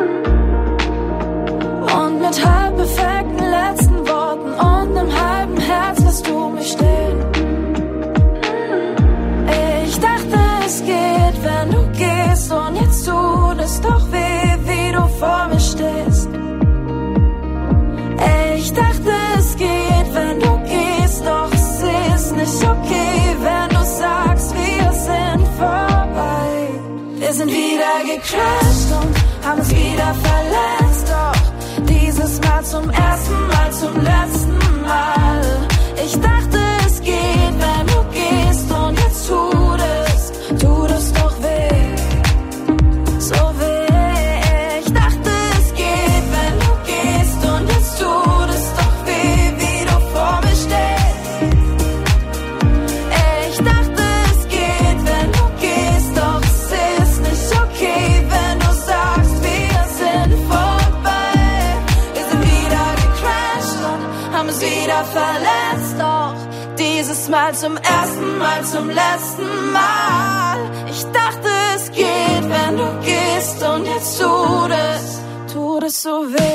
gecrasht und haben uns wieder verletzt. Doch dieses Mal zum ersten Mal, zum letzten Mal. Ich dachte, es geht, wenn du gehst und jetzt tut es doch weh, so weh. Ich dachte, es geht, wenn du gehst und jetzt tut es doch weh, wie du vor mir stehst. Ich dachte, es geht, wenn du gehst, doch es ist nicht okay, wenn du sagst, wir sind vorbei. Wir sind wieder gecrasht und haben es wieder verletzt, doch dieses Mal zum ersten Mal, zum letzten Mal. Ich dachte, es geht, wenn du gehst und jetzt tut es so weh.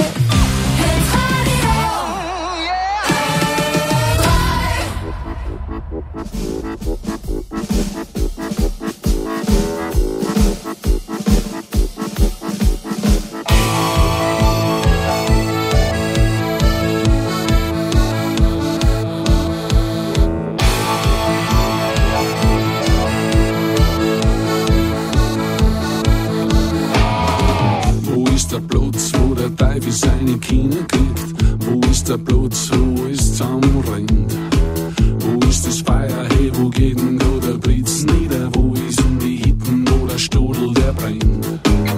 Der Platz, wo der Teufel seine Kinder kriegt? Wo ist der Platz, wo es zusammenrennt? Wo ist das Feuer, hey, wo geht denn da der Blitz nieder? Wo ist denn die Hitten, wo der Stodel, der brennt?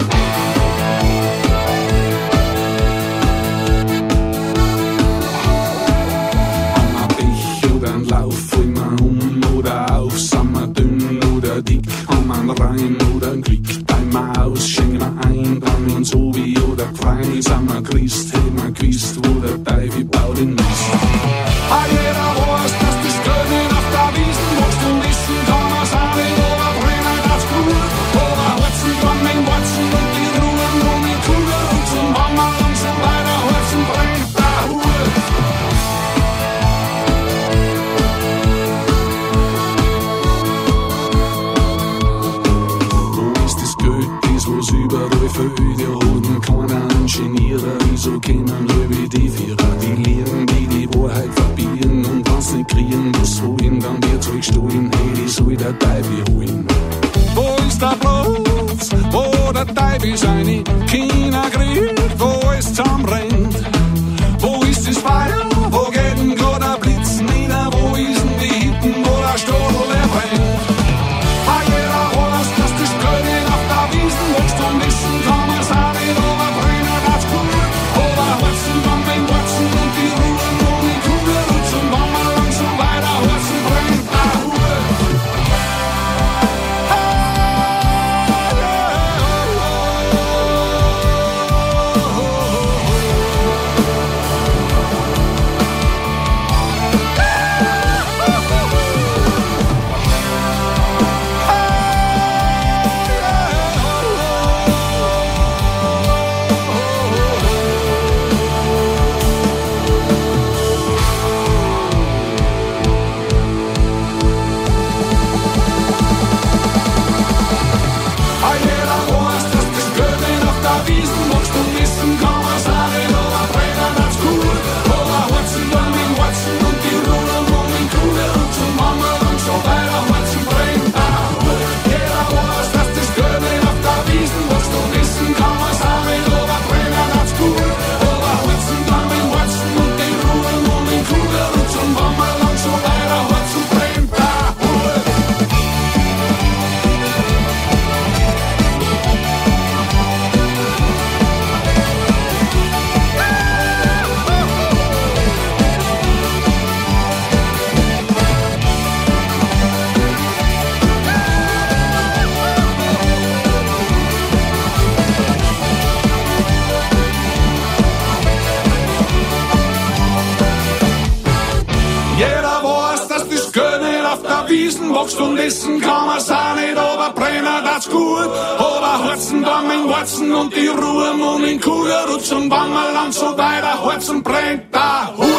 Haben wir Pech oder ein Lauf, fallen wir um oder auf? Sind wir dünn oder dick? Haben wir einen Reim oder ein Glück? Bleiben wir aus, schenken wir ein, bleiben wir uns so wie oder gefreien, sind wir Christ, hätten wir gewusst, wo der Teufel baut den Mist. Ah, jeder weiß, dass das Geld nicht auf der Wiesen wächst und wissen kann man's auch nicht, aber brennen das gut. Aber Holzen kann mit Wurzen und die Ruhen und die Kugel und zum Hammer langsam weiter Holzen brennt der Hut. Wo ist das Geld, das was überall fehlt? Ja, hat keiner Ingenieure, wieso kennen wir die Vierer? Die Lehren, die Wahrheit verbieren und wenn's nicht kriegen, was holen, dann wird's euch stohlen, hey, die soll der Teufel holen. Wo ist der Platz, wo der Teufel seine Kinder kriegt, wo es zusammenrennt? Wo ist das Feuer, wo geht denn grad der Blitz nieder? Wo ist denn die Hitten, wo der Stodel, der brennt? Ah, jeder weiß, dass das Geld nicht auf der Wiesen wächst und wissen kann man's auch nicht, aber brennen das gut. Aber Holzen kann mit Wurzen und die Ruhen und die Kugel und zum Hammer langsam weiter Holzen brennt der Hut. Wiesen wächst und essen kann man's auch nicht, aber brennen das gut. Aber Holzen dann mit Wurzen und die Ruhe und in Kugelrutsch und Wangerland so weiter, Holzen brennt der Hut.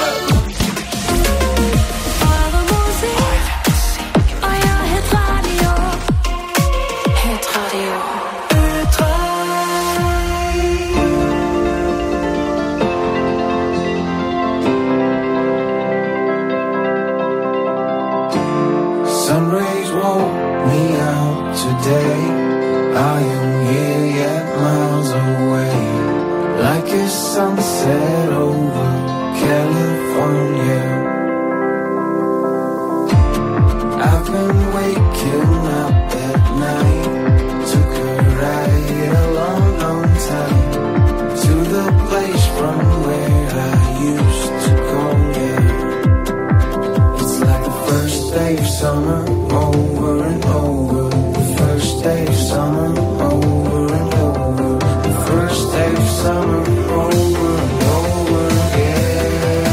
Sun rays woke me out today. I am here, first day of summer over and over. The first day of summer over and over. The first day of summer over and over again.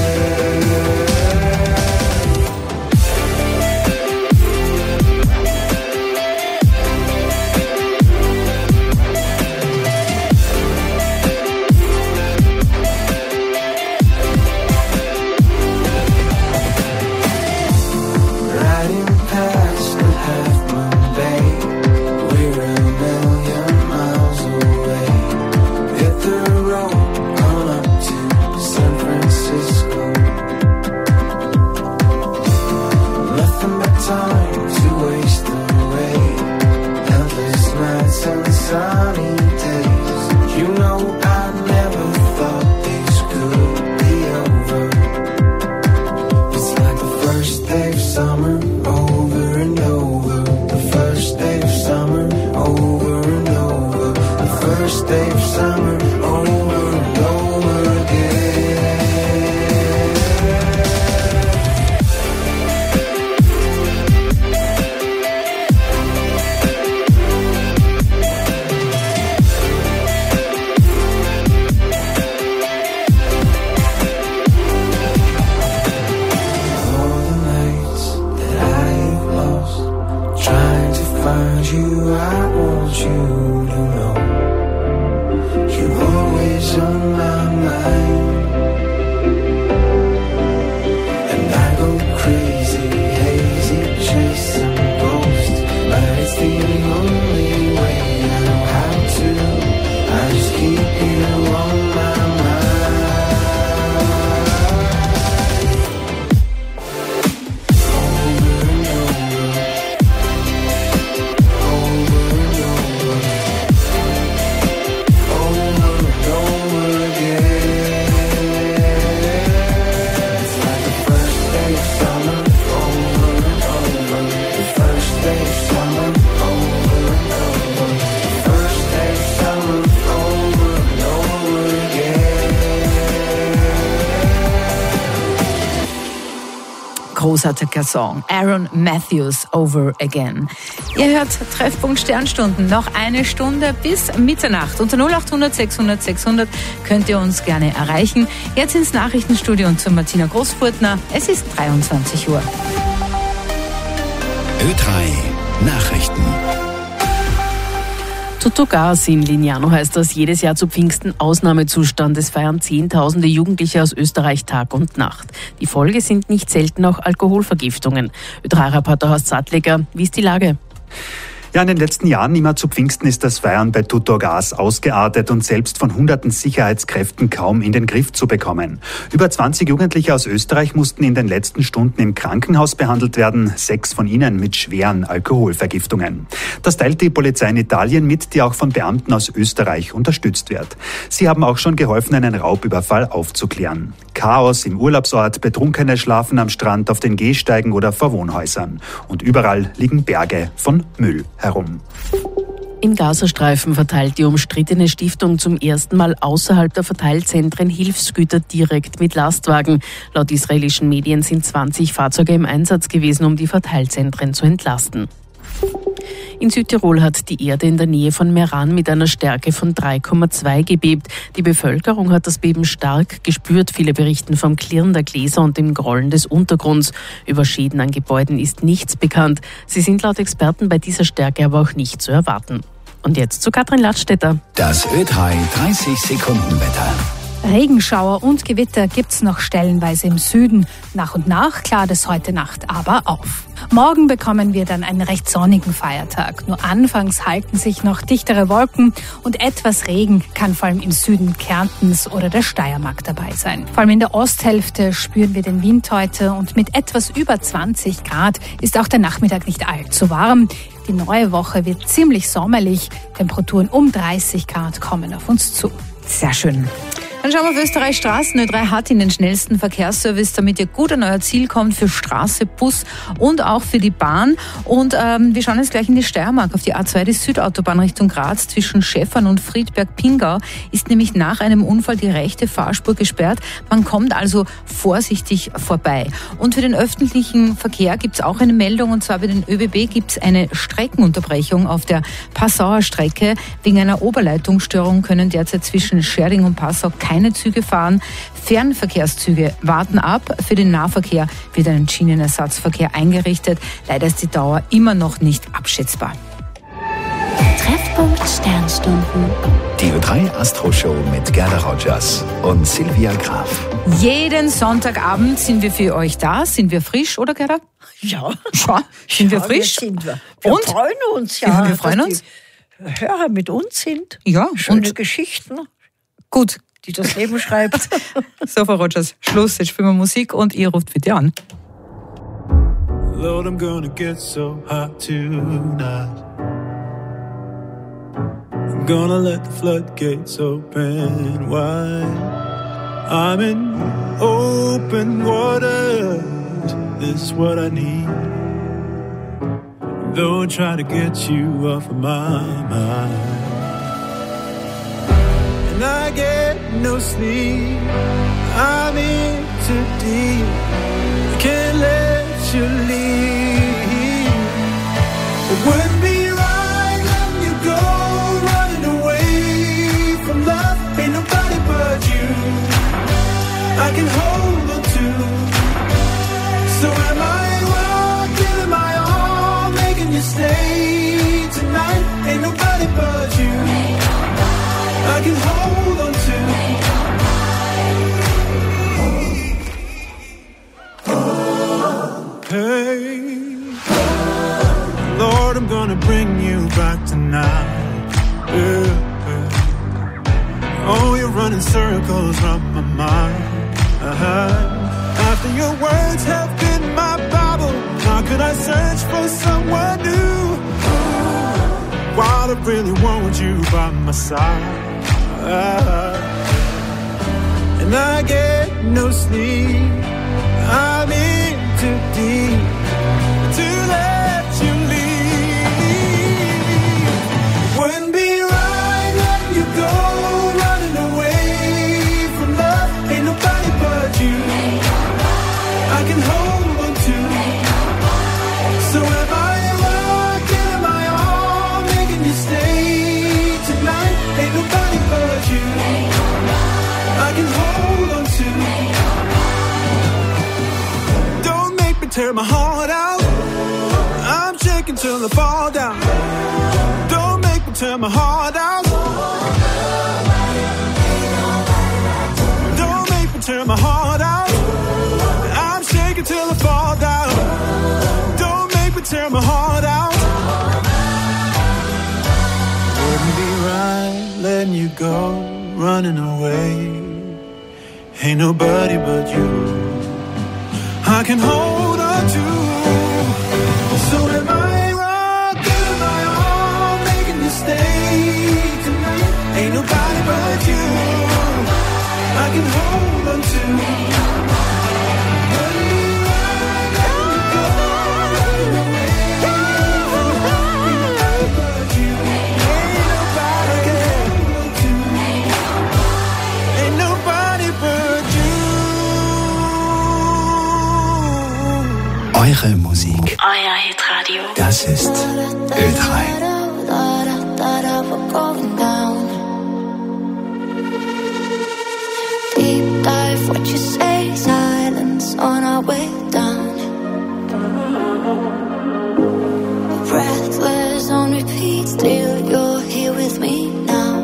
Riding past the Half Moon Bay, we're a million miles away. Hit the road, on up to San Francisco. Nothing but time to waste away. Endless nights and sunny days. You know I never thought these could be over. It's like the first day of summer over and over. The first day of summer over and over. The first day of summer over and over again. All the nights that I have lost, trying to find you, I want you to know you're always on my mind. And I go crazy, hazy, chasing ghosts, but it's the only way I know how to. I just keep you on my mind. Over and over, over and over, over and over again. It's like the first day of summer over and over. The first day of summer over and over. The first day of summer over and over again. Großartiger Song. Aaron Matthews, Over Again. Ihr hört Treffpunkt Sternstunden. Noch eine Stunde bis Mitternacht. Unter 0800 600 600 könnt ihr uns gerne erreichen. Jetzt ins Nachrichtenstudio und zu Martina Großfurtner. Es ist 23 Uhr. Ö3 Nachrichten. Tutogas in Lignano heißt das jedes Jahr zu Pfingsten Ausnahmezustand. Es feiern Zehntausende Jugendliche aus Österreich Tag und Nacht. Die Folge sind nicht selten auch Alkoholvergiftungen. Ö3-Reporter Horst Sattliger, wie ist die Lage? Ja, in den letzten Jahren immer zu Pfingsten ist das Feiern bei Tutorgas ausgeartet und selbst von hunderten Sicherheitskräften kaum in den Griff zu bekommen. Über 20 Jugendliche aus Österreich mussten in den letzten Stunden im Krankenhaus behandelt werden, 6 von ihnen mit schweren Alkoholvergiftungen. Das teilt die Polizei in Italien mit, die auch von Beamten aus Österreich unterstützt wird. Sie haben auch schon geholfen, einen Raubüberfall aufzuklären. Chaos im Urlaubsort, Betrunkene schlafen am Strand, auf den Gehsteigen oder vor Wohnhäusern. Und überall liegen Berge von Müll herum. Im Gazastreifen verteilt die umstrittene Stiftung zum ersten Mal außerhalb der Verteilzentren Hilfsgüter direkt mit Lastwagen. Laut israelischen Medien sind 20 Fahrzeuge im Einsatz gewesen, um die Verteilzentren zu entlasten. In Südtirol hat die Erde in der Nähe von Meran mit einer Stärke von 3,2 gebebt. Die Bevölkerung hat das Beben stark gespürt. Viele berichten vom Klirren der Gläser und dem Grollen des Untergrunds. Über Schäden an Gebäuden ist nichts bekannt. Sie sind laut Experten bei dieser Stärke aber auch nicht zu erwarten. Und jetzt zu Katrin Ladstätter. Das Ö3 30-Sekunden-Wetter. Regenschauer und Gewitter gibt's noch stellenweise im Süden. Nach und nach klart es heute Nacht aber auf. Morgen bekommen wir dann einen recht sonnigen Feiertag. Nur anfangs halten sich noch dichtere Wolken und etwas Regen kann vor allem im Süden Kärntens oder der Steiermark dabei sein. Vor allem in der Osthälfte spüren wir den Wind heute und mit etwas über 20 Grad ist auch der Nachmittag nicht allzu warm. Die neue Woche wird ziemlich sommerlich. Temperaturen um 30 Grad kommen auf uns zu. Sehr schön. Dann schauen wir auf Österreich Straßen. Ö3 hat den schnellsten Verkehrsservice, damit ihr gut an euer Ziel kommt für Straße, Bus und auch für die Bahn. Und wir schauen jetzt gleich in die Steiermark auf die A2, die Südautobahn Richtung Graz zwischen Schäfern und Friedberg-Pingau ist nämlich nach einem Unfall die rechte Fahrspur gesperrt. Man kommt also vorsichtig vorbei. Und für den öffentlichen Verkehr gibt es auch eine Meldung, und zwar bei den ÖBB gibt es eine Streckenunterbrechung auf der Passauer Strecke. Wegen einer Oberleitungsstörung können derzeit zwischen Scherding und Passau keine Züge fahren. Fernverkehrszüge warten ab. Für den Nahverkehr wird ein Schienenersatzverkehr eingerichtet. Leider ist die Dauer immer noch nicht abschätzbar. Treffpunkt Sternstunden. Die Ö3 Astro Show mit Gerda Rogers und Silvia Graf. Jeden Sonntagabend sind wir für euch da. Sind wir frisch, oder Gerda? Ja. Sind wir frisch? Sind wir. Wir Und? freuen uns, ja. Wir freuen dass uns. Die Hörer mit uns sind. Ja. Schöne Und Geschichten, gut, die das Leben schreibt. So, Frau Rogers, Schluss. Jetzt spielen wir Musik und ihr ruft bitte an. Lord, I'm gonna get so hot tonight. I'm gonna let the floodgates open wide. I'm in open water. This is what I need. Don't try to get you off of my mind. And I get no sleep. I'm in too deep. I can't let you leave. It wouldn't be right letting you go, running away from love. Ain't nobody but you I can hold on to. So am I wrong, giving my all, making you stay tonight? Ain't nobody but you I can hold on to. Hey, Lord, I'm gonna bring you back tonight. Oh, you're running circles around my mind. After your words have been my Bible, how could I search for someone new? While I really want you by my side. And I get no sleep. I'm in too deep to let you leave. Wouldn't be right letting you go, running away from love. Ain't nobody but you I can hold on to. So am I wrong, giving my all, making you stay tonight? Ain't nobody but you I can hold on to. Don't make me tear my heart out. I'm shaking till I fall down. Don't make me tear my heart out. Don't make me tear my heart out. I'm shaking till I fall down. Don't make me tear my heart out. Wouldn't be right letting you go, running away. Ain't nobody but you I can hold on to. So am I wrong, giving my all, making you stay tonight? Ain't nobody but you I can hold on to. Eure Musik. Euer Hitradio. Das ist Ö3. Deep dive, what you say, silence on our way down. Breathless on repeat, still you're here with me now.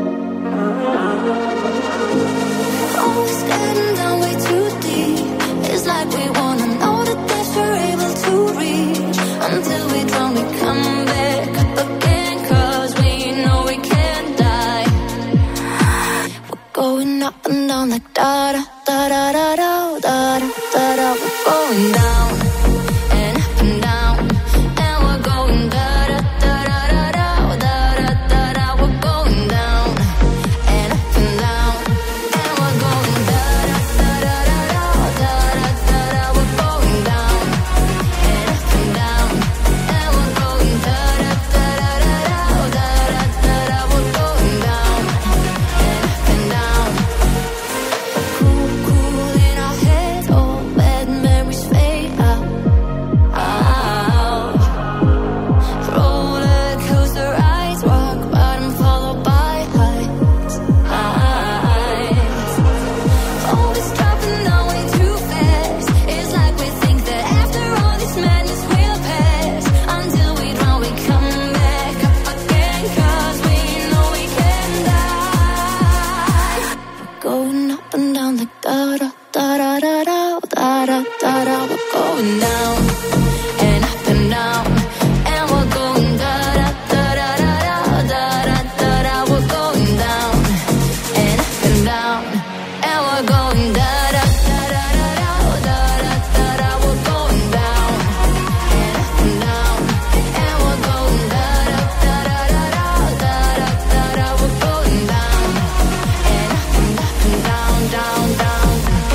Oh, standing down way too deep. It's like we wanna know the depths we're able to reach. Until we drown, we come back up again, 'cause we know we can't die. We're going up and down like da da da da da da da da da. We're going down and up and down, and we're going da da da da da da da da da. We're going down and up and down, and da, we're going down and up and down, and we're going da da da da da da da da da. We're going down and up and down, and we're going da da da da da da da da. We're going down and up and down, and we're going da da da da da da da. We're going down and up and down, down, down.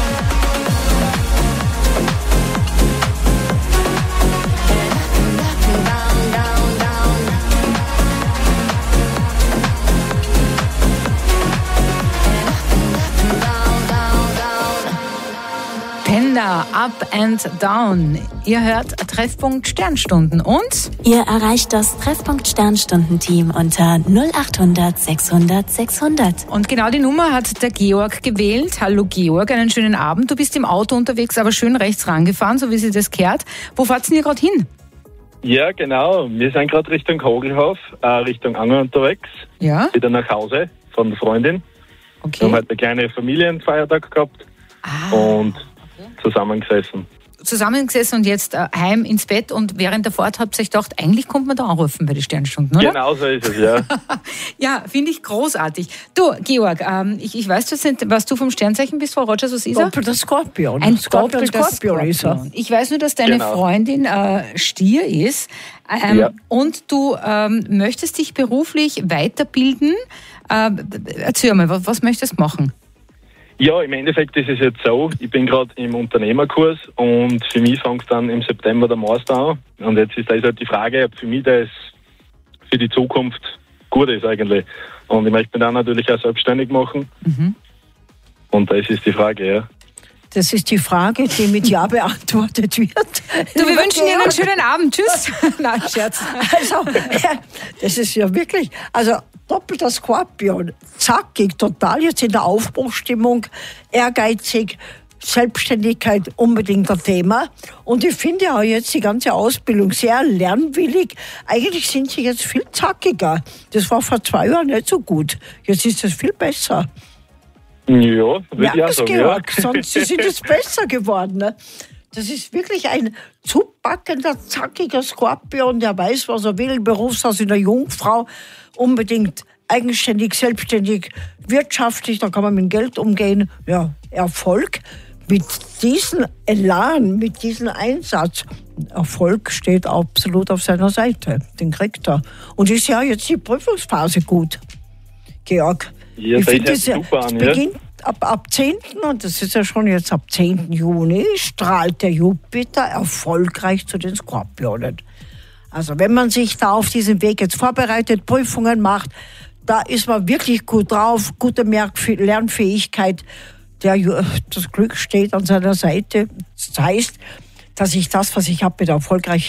Panda, Up and Down. Ihr hört Treffpunkt Sternstunden und Ihr erreicht das Treffpunkt Sternstunden-Team unter 0800 600 600. Und genau die Nummer hat der Georg gewählt. Hallo Georg, einen schönen Abend. Du bist im Auto unterwegs, aber schön rechts rangefahren, so wie sie das gehört. Wo fahrt's denn ihr gerade hin? Ja, genau. Wir sind gerade Richtung Hagelhof, Richtung Anger unterwegs. Ja. Wieder nach Hause von der Freundin. Okay. Wir haben heute eine kleine Familienfeiertag gehabt und zusammengesessen. Zusammengesessen und jetzt heim ins Bett und während der Fahrt habt ihr euch gedacht, eigentlich kommt man da anrufen bei den Sternstunden, oder? Genau so ist es, ja. Ja, finde ich großartig. Du, Georg, ich weiß, was du vom Sternzeichen bist, Frau Rogers, was ist er? Doppelter Skorpion. Ein Doppelter doppelter Skorpion ist er. Skorpion. Ich weiß nur, dass deine Genau. Freundin Stier ist Ja. und du möchtest dich beruflich weiterbilden. Erzähl mal, was möchtest du machen? Ja, im Endeffekt ist es jetzt so, ich bin gerade im Unternehmerkurs und für mich fängt dann im September der Master an. Und jetzt ist das halt die Frage, ob für mich das für die Zukunft gut ist eigentlich. Und ich möchte mich dann natürlich auch selbstständig machen. Und das ist die Frage, ja. Das ist die Frage, die mit Ja beantwortet wird. Du, wir wünschen dir einen schönen Abend. Tschüss. Nein, Scherz. Also, das ist ja wirklich, also doppelter Skorpion, zackig, total jetzt in der Aufbruchsstimmung, ehrgeizig, Selbstständigkeit unbedingt ein Thema. Und ich finde auch jetzt die ganze Ausbildung sehr lernwillig. Eigentlich sind sie jetzt viel zackiger. Das war vor 2 Jahren nicht so gut. Jetzt ist es viel besser. Ja, würde ich auch Merk's, sagen, Georg, ja. sonst sie sind jetzt besser geworden. Ne? Das ist wirklich ein zupackender, zackiger Skorpion, der weiß, was er will, Berufshaus in der Jungfrau, unbedingt eigenständig, selbstständig, wirtschaftlich, da kann man mit Geld umgehen. Ja, Erfolg mit diesem Elan, mit diesem Einsatz. Erfolg steht absolut auf seiner Seite, den kriegt er. Und ist ja jetzt die Prüfungsphase gut, Georg. Ja, Ich das finde, hört es ja, super es an, ja. beginnt ab 10. und das ist ja schon jetzt ab 10. Juni, strahlt der Jupiter erfolgreich zu den Skorpionen. Also wenn man sich da auf diesem Weg jetzt vorbereitet, Prüfungen macht, da ist man wirklich gut drauf, gute Lernfähigkeit. Das Glück steht an seiner Seite. Das heißt, dass ich das, was ich habe, mit erfolgreich